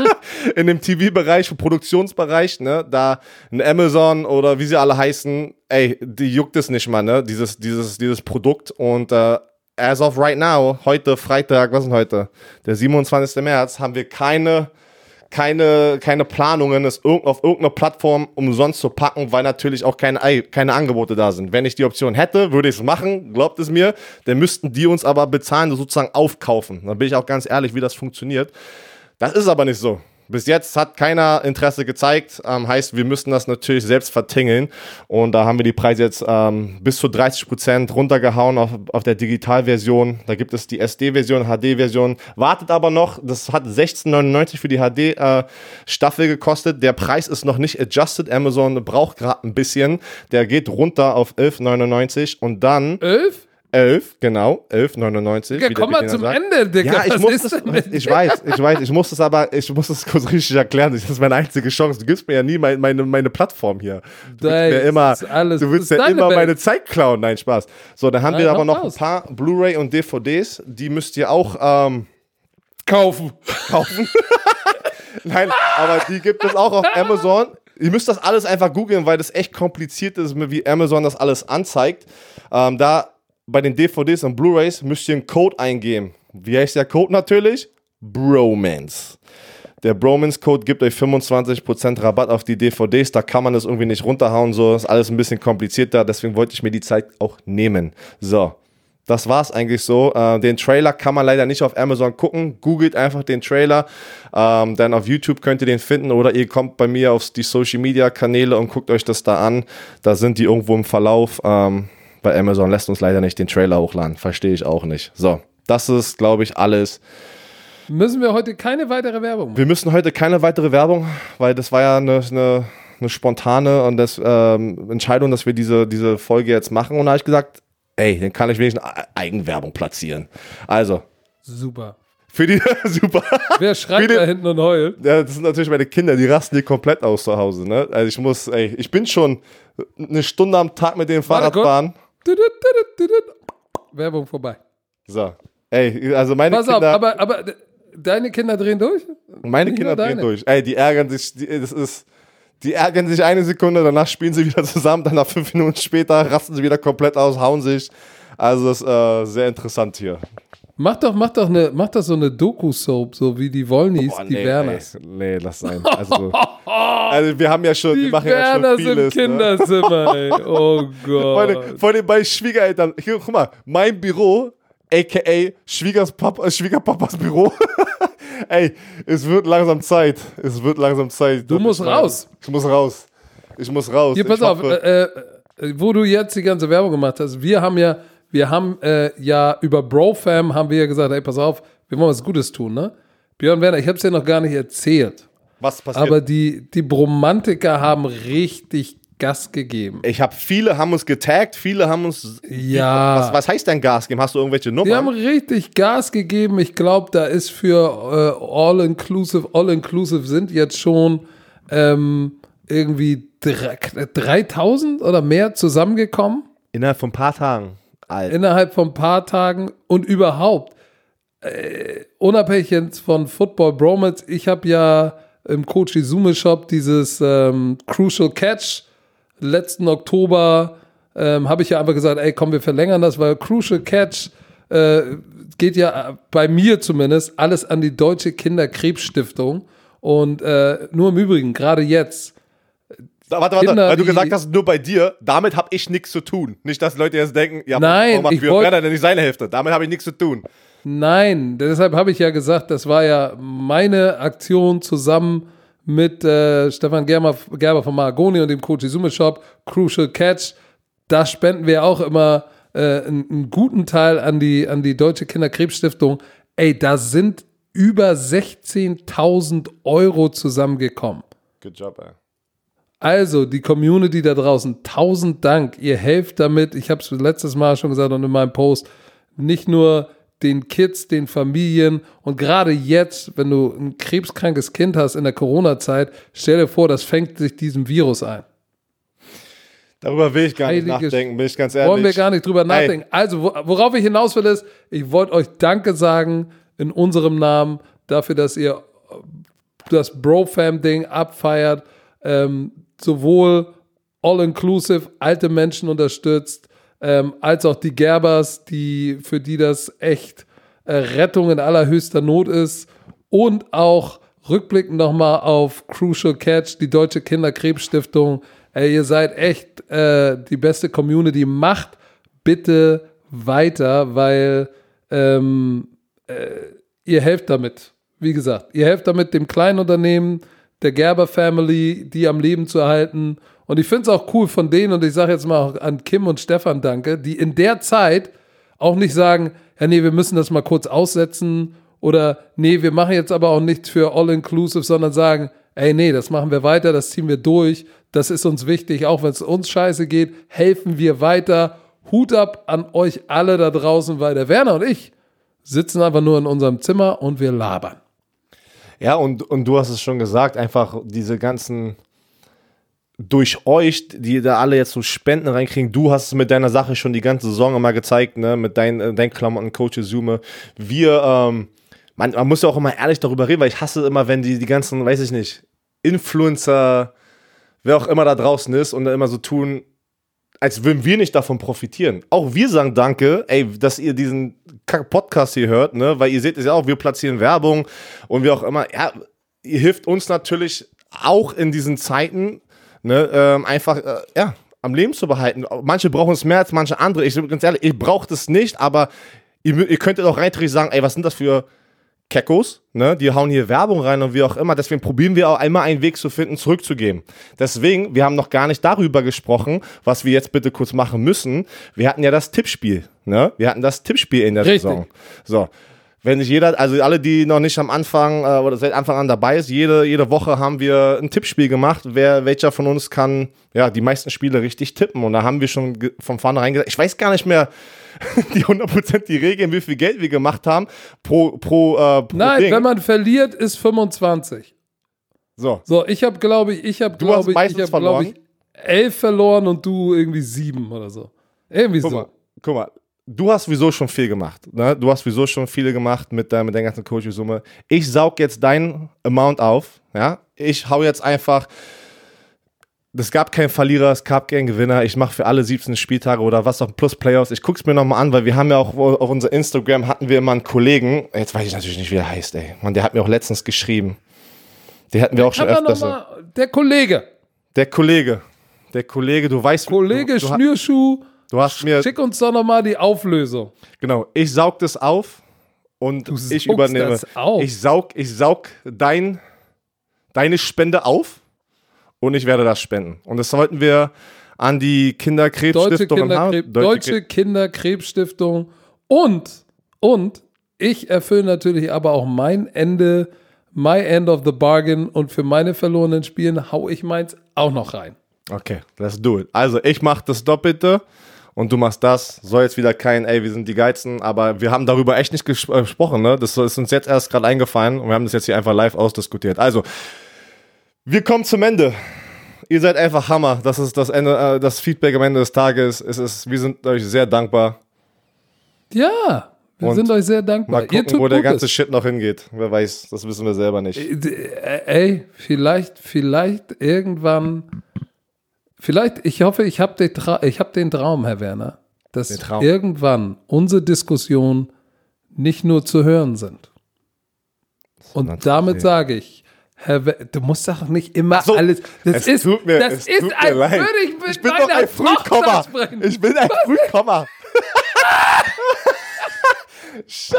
in dem T V-Bereich, Produktionsbereich. Ne? Da ein Amazon oder wie sie alle heißen, ey, die juckt es nicht mal, ne? Dieses, dieses, dieses Produkt. Und äh, as of right now, heute Freitag, was ist denn heute? Der siebenundzwanzigsten März, haben wir keine... Keine, keine Planungen, es auf irgendeiner Plattform umsonst zu packen, weil natürlich auch keine, keine Angebote da sind. Wenn ich die Option hätte, würde ich es machen, glaubt es mir. Dann müssten die uns aber bezahlen, sozusagen aufkaufen. Dann bin ich auch ganz ehrlich, wie das funktioniert. Das ist aber nicht so. Bis jetzt hat keiner Interesse gezeigt, ähm, heißt, wir müssen das natürlich selbst vertingeln und da haben wir die Preise jetzt ähm, bis zu dreißig Prozent runtergehauen auf, auf der Digitalversion. Da gibt es die S D-Version, H D-Version, wartet aber noch, das hat sechzehn neunundneunzig für die H D-Staffel äh, gekostet. Der Preis ist noch nicht adjusted, Amazon braucht gerade ein bisschen, der geht runter auf elf neunundneunzig und dann... elf? elf, genau, elf neunundneunzig. Ja, komm mal zum sagt. Ende, Digga. Ja, ich was muss ist das, denn mit ich weiß, ich weiß, ich muss das aber, ich muss das kurz richtig erklären. Das ist meine einzige Chance. Du gibst mir ja nie mein, meine, meine Plattform hier. Du willst mir immer, alles, du willst ja immer meine Zeit klauen. Nein, Spaß. So, dann haben Nein, wir aber noch raus. ein paar Blu-ray und D V Ds. Die müsst ihr auch ähm, kaufen. Kaufen. Nein, aber die gibt es auch auf Amazon. Ihr müsst das alles einfach googeln, weil das echt kompliziert ist, wie Amazon das alles anzeigt. Ähm, da bei den D V Ds und Blu-rays müsst ihr einen Code eingeben. Wie heißt der Code natürlich? Bromance. Der Bromance-Code gibt euch fünfundzwanzig Prozent Rabatt auf die D V Ds. Da kann man das irgendwie nicht runterhauen. So ist alles ein bisschen komplizierter. Deswegen wollte ich mir die Zeit auch nehmen. So, das war's eigentlich so. Äh, den Trailer kann man leider nicht auf Amazon gucken. Googelt einfach den Trailer. Ähm, dann auf YouTube könnt ihr den finden oder ihr kommt bei mir auf die Social-Media-Kanäle und guckt euch das da an. Da sind die irgendwo im Verlauf. Ähm, bei Amazon lässt uns leider nicht den Trailer hochladen. Verstehe ich auch nicht. So, das ist, glaube ich, alles. Müssen wir heute keine weitere Werbung machen? Wir müssen heute keine weitere Werbung, weil das war ja eine, eine, eine spontane und das, ähm, Entscheidung, dass wir diese, diese Folge jetzt machen. Und da habe ich gesagt, ey, dann kann ich wenigstens Eigenwerbung platzieren. Also. Super. Für die, super. Wer schreit da hinten und heult? Ja, das sind natürlich meine Kinder, die rasten hier komplett aus zu Hause. Ne? Also ich muss, ey, ich bin schon eine Stunde am Tag mit dem Fahrrad fahren. Werbung vorbei. So. Ey, also meine Pass Kinder. auf, aber, aber deine Kinder drehen durch? Meine Nicht Kinder drehen durch. Ey, die ärgern sich, die, das ist, die ärgern sich eine Sekunde, danach spielen sie wieder zusammen, dann nach fünf Minuten später rasten sie wieder komplett aus, hauen sich. Also das ist äh, sehr interessant hier. Mach doch, mach doch, eine, mach doch so eine Doku-Soap, so wie die Wollnies, Boah, die nee, Werners. Ey, nee, lass sein. Also, also wir haben ja schon, die wir machen Werner ja schon vieles. Sind Kinderzimmer, ne? Ey. Oh Gott. Vor, vor allem bei Schwiegereltern. Hier, guck mal, mein Büro, aka Schwiegers Papa, Schwiegerpapas Büro. Ey, es wird langsam Zeit. Es wird langsam Zeit. Du musst raus. Ich muss raus. Ich muss raus. Hier, pass ich auf, äh, äh, wo du jetzt die ganze Werbung gemacht hast. Wir haben ja, wir haben äh, ja über BroFam haben wir ja gesagt, ey, pass auf, wir wollen was Gutes tun, ne? Björn Werner, ich hab's dir noch gar nicht erzählt. Was passiert? Aber die, die Bromantiker haben richtig Gas gegeben. Ich habe viele haben uns getaggt, viele haben uns. Ja. Was, was heißt denn Gas geben? Hast du irgendwelche Nummern? Die haben richtig Gas gegeben. Ich glaube, da ist für äh, All-Inclusive, All-Inclusive sind jetzt schon ähm, irgendwie dreitausend oder mehr zusammengekommen. Innerhalb von ein paar Tagen. Alter. Innerhalb von ein paar Tagen und überhaupt. Äh, unabhängig jetzt von Football Bromance, ich habe ja im Coach Izume Shop dieses ähm, Crucial Catch letzten Oktober ähm, habe ich ja einfach gesagt, ey komm, wir verlängern das, weil Crucial Catch äh, geht ja bei mir zumindest alles an die Deutsche Kinderkrebsstiftung. Und äh, nur im Übrigen, gerade jetzt. Da, warte, warte, Kinder, weil du die- gesagt hast, nur bei dir, damit habe ich nichts zu tun. Nicht, dass Leute jetzt denken, ja, Nein, warum macht ich Björn wollt- Brenner denn nicht seine Hälfte? Damit habe ich nichts zu tun. Nein, deshalb habe ich ja gesagt, das war ja meine Aktion zusammen mit äh, Stefan Gerber, Gerber von Mahagoni und dem Coach Izume Shop, Crucial Catch. Da spenden wir auch immer äh, einen, einen guten Teil an die, an die Deutsche Kinderkrebsstiftung. Ey, da sind über sechzehntausend Euro zusammengekommen. Good job, ey. Also, die Community da draußen, tausend Dank. Ihr helft damit, ich habe es letztes Mal schon gesagt und in meinem Post, nicht nur den Kids, den Familien und gerade jetzt, wenn du ein krebskrankes Kind hast in der Corona-Zeit, stell dir vor, das fängt sich diesem Virus ein. Darüber will ich gar nicht Heiliges- nachdenken, bin ich ganz ehrlich. Wollen wir gar nicht drüber nachdenken. Also, wo- worauf ich hinaus will, ist, ich wollte euch Danke sagen in unserem Namen dafür, dass ihr das Bro-Fam-Ding abfeiert, ähm, sowohl all-inclusive alte Menschen unterstützt, ähm, als auch die Gerbers, die, für die das echt äh, Rettung in allerhöchster Not ist, und auch rückblickend nochmal auf Crucial Catch, die Deutsche Kinderkrebsstiftung. Ey, ihr seid echt äh, die beste Community. Macht bitte weiter, weil ähm, äh, ihr helft damit. Wie gesagt, ihr helft damit dem kleinen Unternehmen, der Gerber Family, die am Leben zu erhalten. Und ich finde es auch cool von denen, und ich sage jetzt mal auch an Kim und Stefan danke, die in der Zeit auch nicht sagen, ja nee, wir müssen das mal kurz aussetzen oder nee, wir machen jetzt aber auch nichts für All-Inclusive, sondern sagen, ey nee, das machen wir weiter, das ziehen wir durch, das ist uns wichtig, auch wenn es uns scheiße geht, helfen wir weiter. Hut ab an euch alle da draußen, weil der Werner und ich sitzen einfach nur in unserem Zimmer und wir labern. Ja, und, und du hast es schon gesagt, einfach diese ganzen, durch euch, die da alle jetzt so Spenden reinkriegen, du hast es mit deiner Sache schon die ganze Saison immer gezeigt, ne, mit deinen äh, deinen Klamotten, Coach Izume. Wir, ähm, man, man muss ja auch immer ehrlich darüber reden, weil ich hasse immer, wenn die, die ganzen, weiß ich nicht, Influencer, wer auch immer da draußen ist und dann immer so tun, als würden wir nicht davon profitieren. Auch wir sagen danke, ey, dass ihr diesen Podcast hier hört, ne, weil ihr seht es ja auch, wir platzieren Werbung und wie auch immer, ja, ihr hilft uns natürlich auch in diesen Zeiten, ne, ähm, einfach, äh, ja, am Leben zu behalten. Manche brauchen es mehr als manche andere. Ich bin ganz ehrlich, ich brauche das nicht, aber ihr, ihr könntet auch rein sagen, ey, was sind das für Keckos, ne? Die hauen hier Werbung rein und wie auch immer. Deswegen probieren wir auch einmal einen Weg zu finden, zurückzugeben. Deswegen, wir haben noch gar nicht darüber gesprochen, was wir jetzt bitte kurz machen müssen. Wir hatten ja das Tippspiel, ne? Wir hatten das Tippspiel in der Richtig. Saison. So. Wenn nicht jeder, also alle, die noch nicht am Anfang äh, oder seit Anfang an dabei ist, jede, jede Woche haben wir ein Tippspiel gemacht, wer, welcher von uns kann, ja, die meisten Spiele richtig tippen. Und da haben wir schon ge- von vornherein gesagt, ich weiß gar nicht mehr die hundert Prozent die Regeln, wie viel Geld wir gemacht haben pro, pro, äh, pro Nein, Ding. wenn man verliert, ist fünfundzwanzig. So. So, ich habe, glaube ich, ich habe, Du hast glaube ich, meistens ich habe, glaube verloren. ich, elf verloren und du irgendwie sieben oder so. Irgendwie Guck so. mal, guck mal, du hast sowieso schon viel gemacht. Ne? Du hast sowieso schon viele gemacht mit, äh, mit der ganzen Coaching-Summe. Ich saug jetzt dein Amount auf. Ja? Ich hau jetzt einfach. Es gab keinen Verlierer, es gab keinen Gewinner. Ich mache für alle siebzehn Spieltage oder was auch plus Playoffs. Ich guck's mir nochmal an, weil wir haben ja auch auf unser Instagram hatten wir immer einen Kollegen. Jetzt weiß ich natürlich nicht, wie er heißt, ey. Mann, der hat mir auch letztens geschrieben. Der hatten wir auch schon Kann man öfters. noch mal, der Kollege, Der Kollege. Der Kollege, du weißt. Kollege du, du, Schnürschuh, du hast mir. schick uns doch noch mal die Auflösung. Genau, ich saug das auf und Du ich saugst übernehme. das auf. Ich saug, ich saug dein, deine Spende auf und ich werde das spenden. Und das sollten wir an die Deutsche, Kinderkrebsstiftung Kinderkrebs, haben. Deutsche Kinderkrebsstiftung und, und ich erfülle natürlich aber auch mein Ende, my end of the bargain, und für meine verlorenen Spielen hau ich meins auch noch rein. Okay, let's do it. Also ich mach das Doppelte und du machst das. Soll jetzt wieder kein, ey, wir sind die Geilsten, aber wir haben darüber echt nicht ges- äh, gesprochen, ne? Das ist uns jetzt erst gerade eingefallen und wir haben das jetzt hier einfach live ausdiskutiert. Also, wir kommen zum Ende. Ihr seid einfach Hammer. Das ist das Ende, äh, das Feedback am Ende des Tages. Es ist, wir sind euch sehr dankbar. Ja, wir Und sind euch sehr dankbar. Mal gucken, wo der ganze Shit noch hingeht. Wer weiß, das wissen wir selber nicht. Äh, Ey, vielleicht, vielleicht irgendwann, vielleicht, ich hoffe, ich habe den, Tra ich hab den Traum, Herr Werner, dass Den Traum. irgendwann unsere Diskussionen nicht nur zu hören sind. Und damit sage ich, Herr We- du musst doch nicht immer So, alles. Das es ist, tut mir, das es ist tut mir als leid. würde ich mit Ich bin doch meiner ein Frühkomma. Tochter sprechen. Ich bin ein Frühkomma. Scheiße.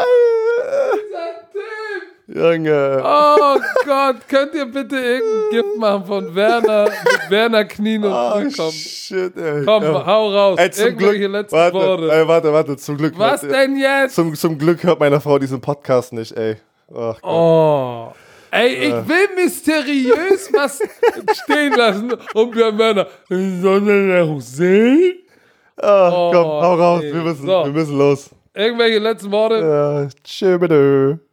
Junge. Oh Gott, könnt ihr bitte irgendein Gift machen von Werner mit Werner knien und Oh, frühkommen? shit, ey. Komm, Ja. hau raus. Ey, zum Irgendwelche Glück, letzten warte, Worte. ey, warte, warte, zum Glück. Was warte. denn jetzt? Zum, zum Glück hört meine Frau diesen Podcast nicht, ey. Ach Gott. Oh. Ey, ich will mysteriös was stehen lassen und wir haben Werner. Sollen wir noch sehen? Ah, Oh, komm, hau raus, ey. wir müssen, So. wir müssen los. Irgendwelche letzten Worte? Ja, tschö, bitte.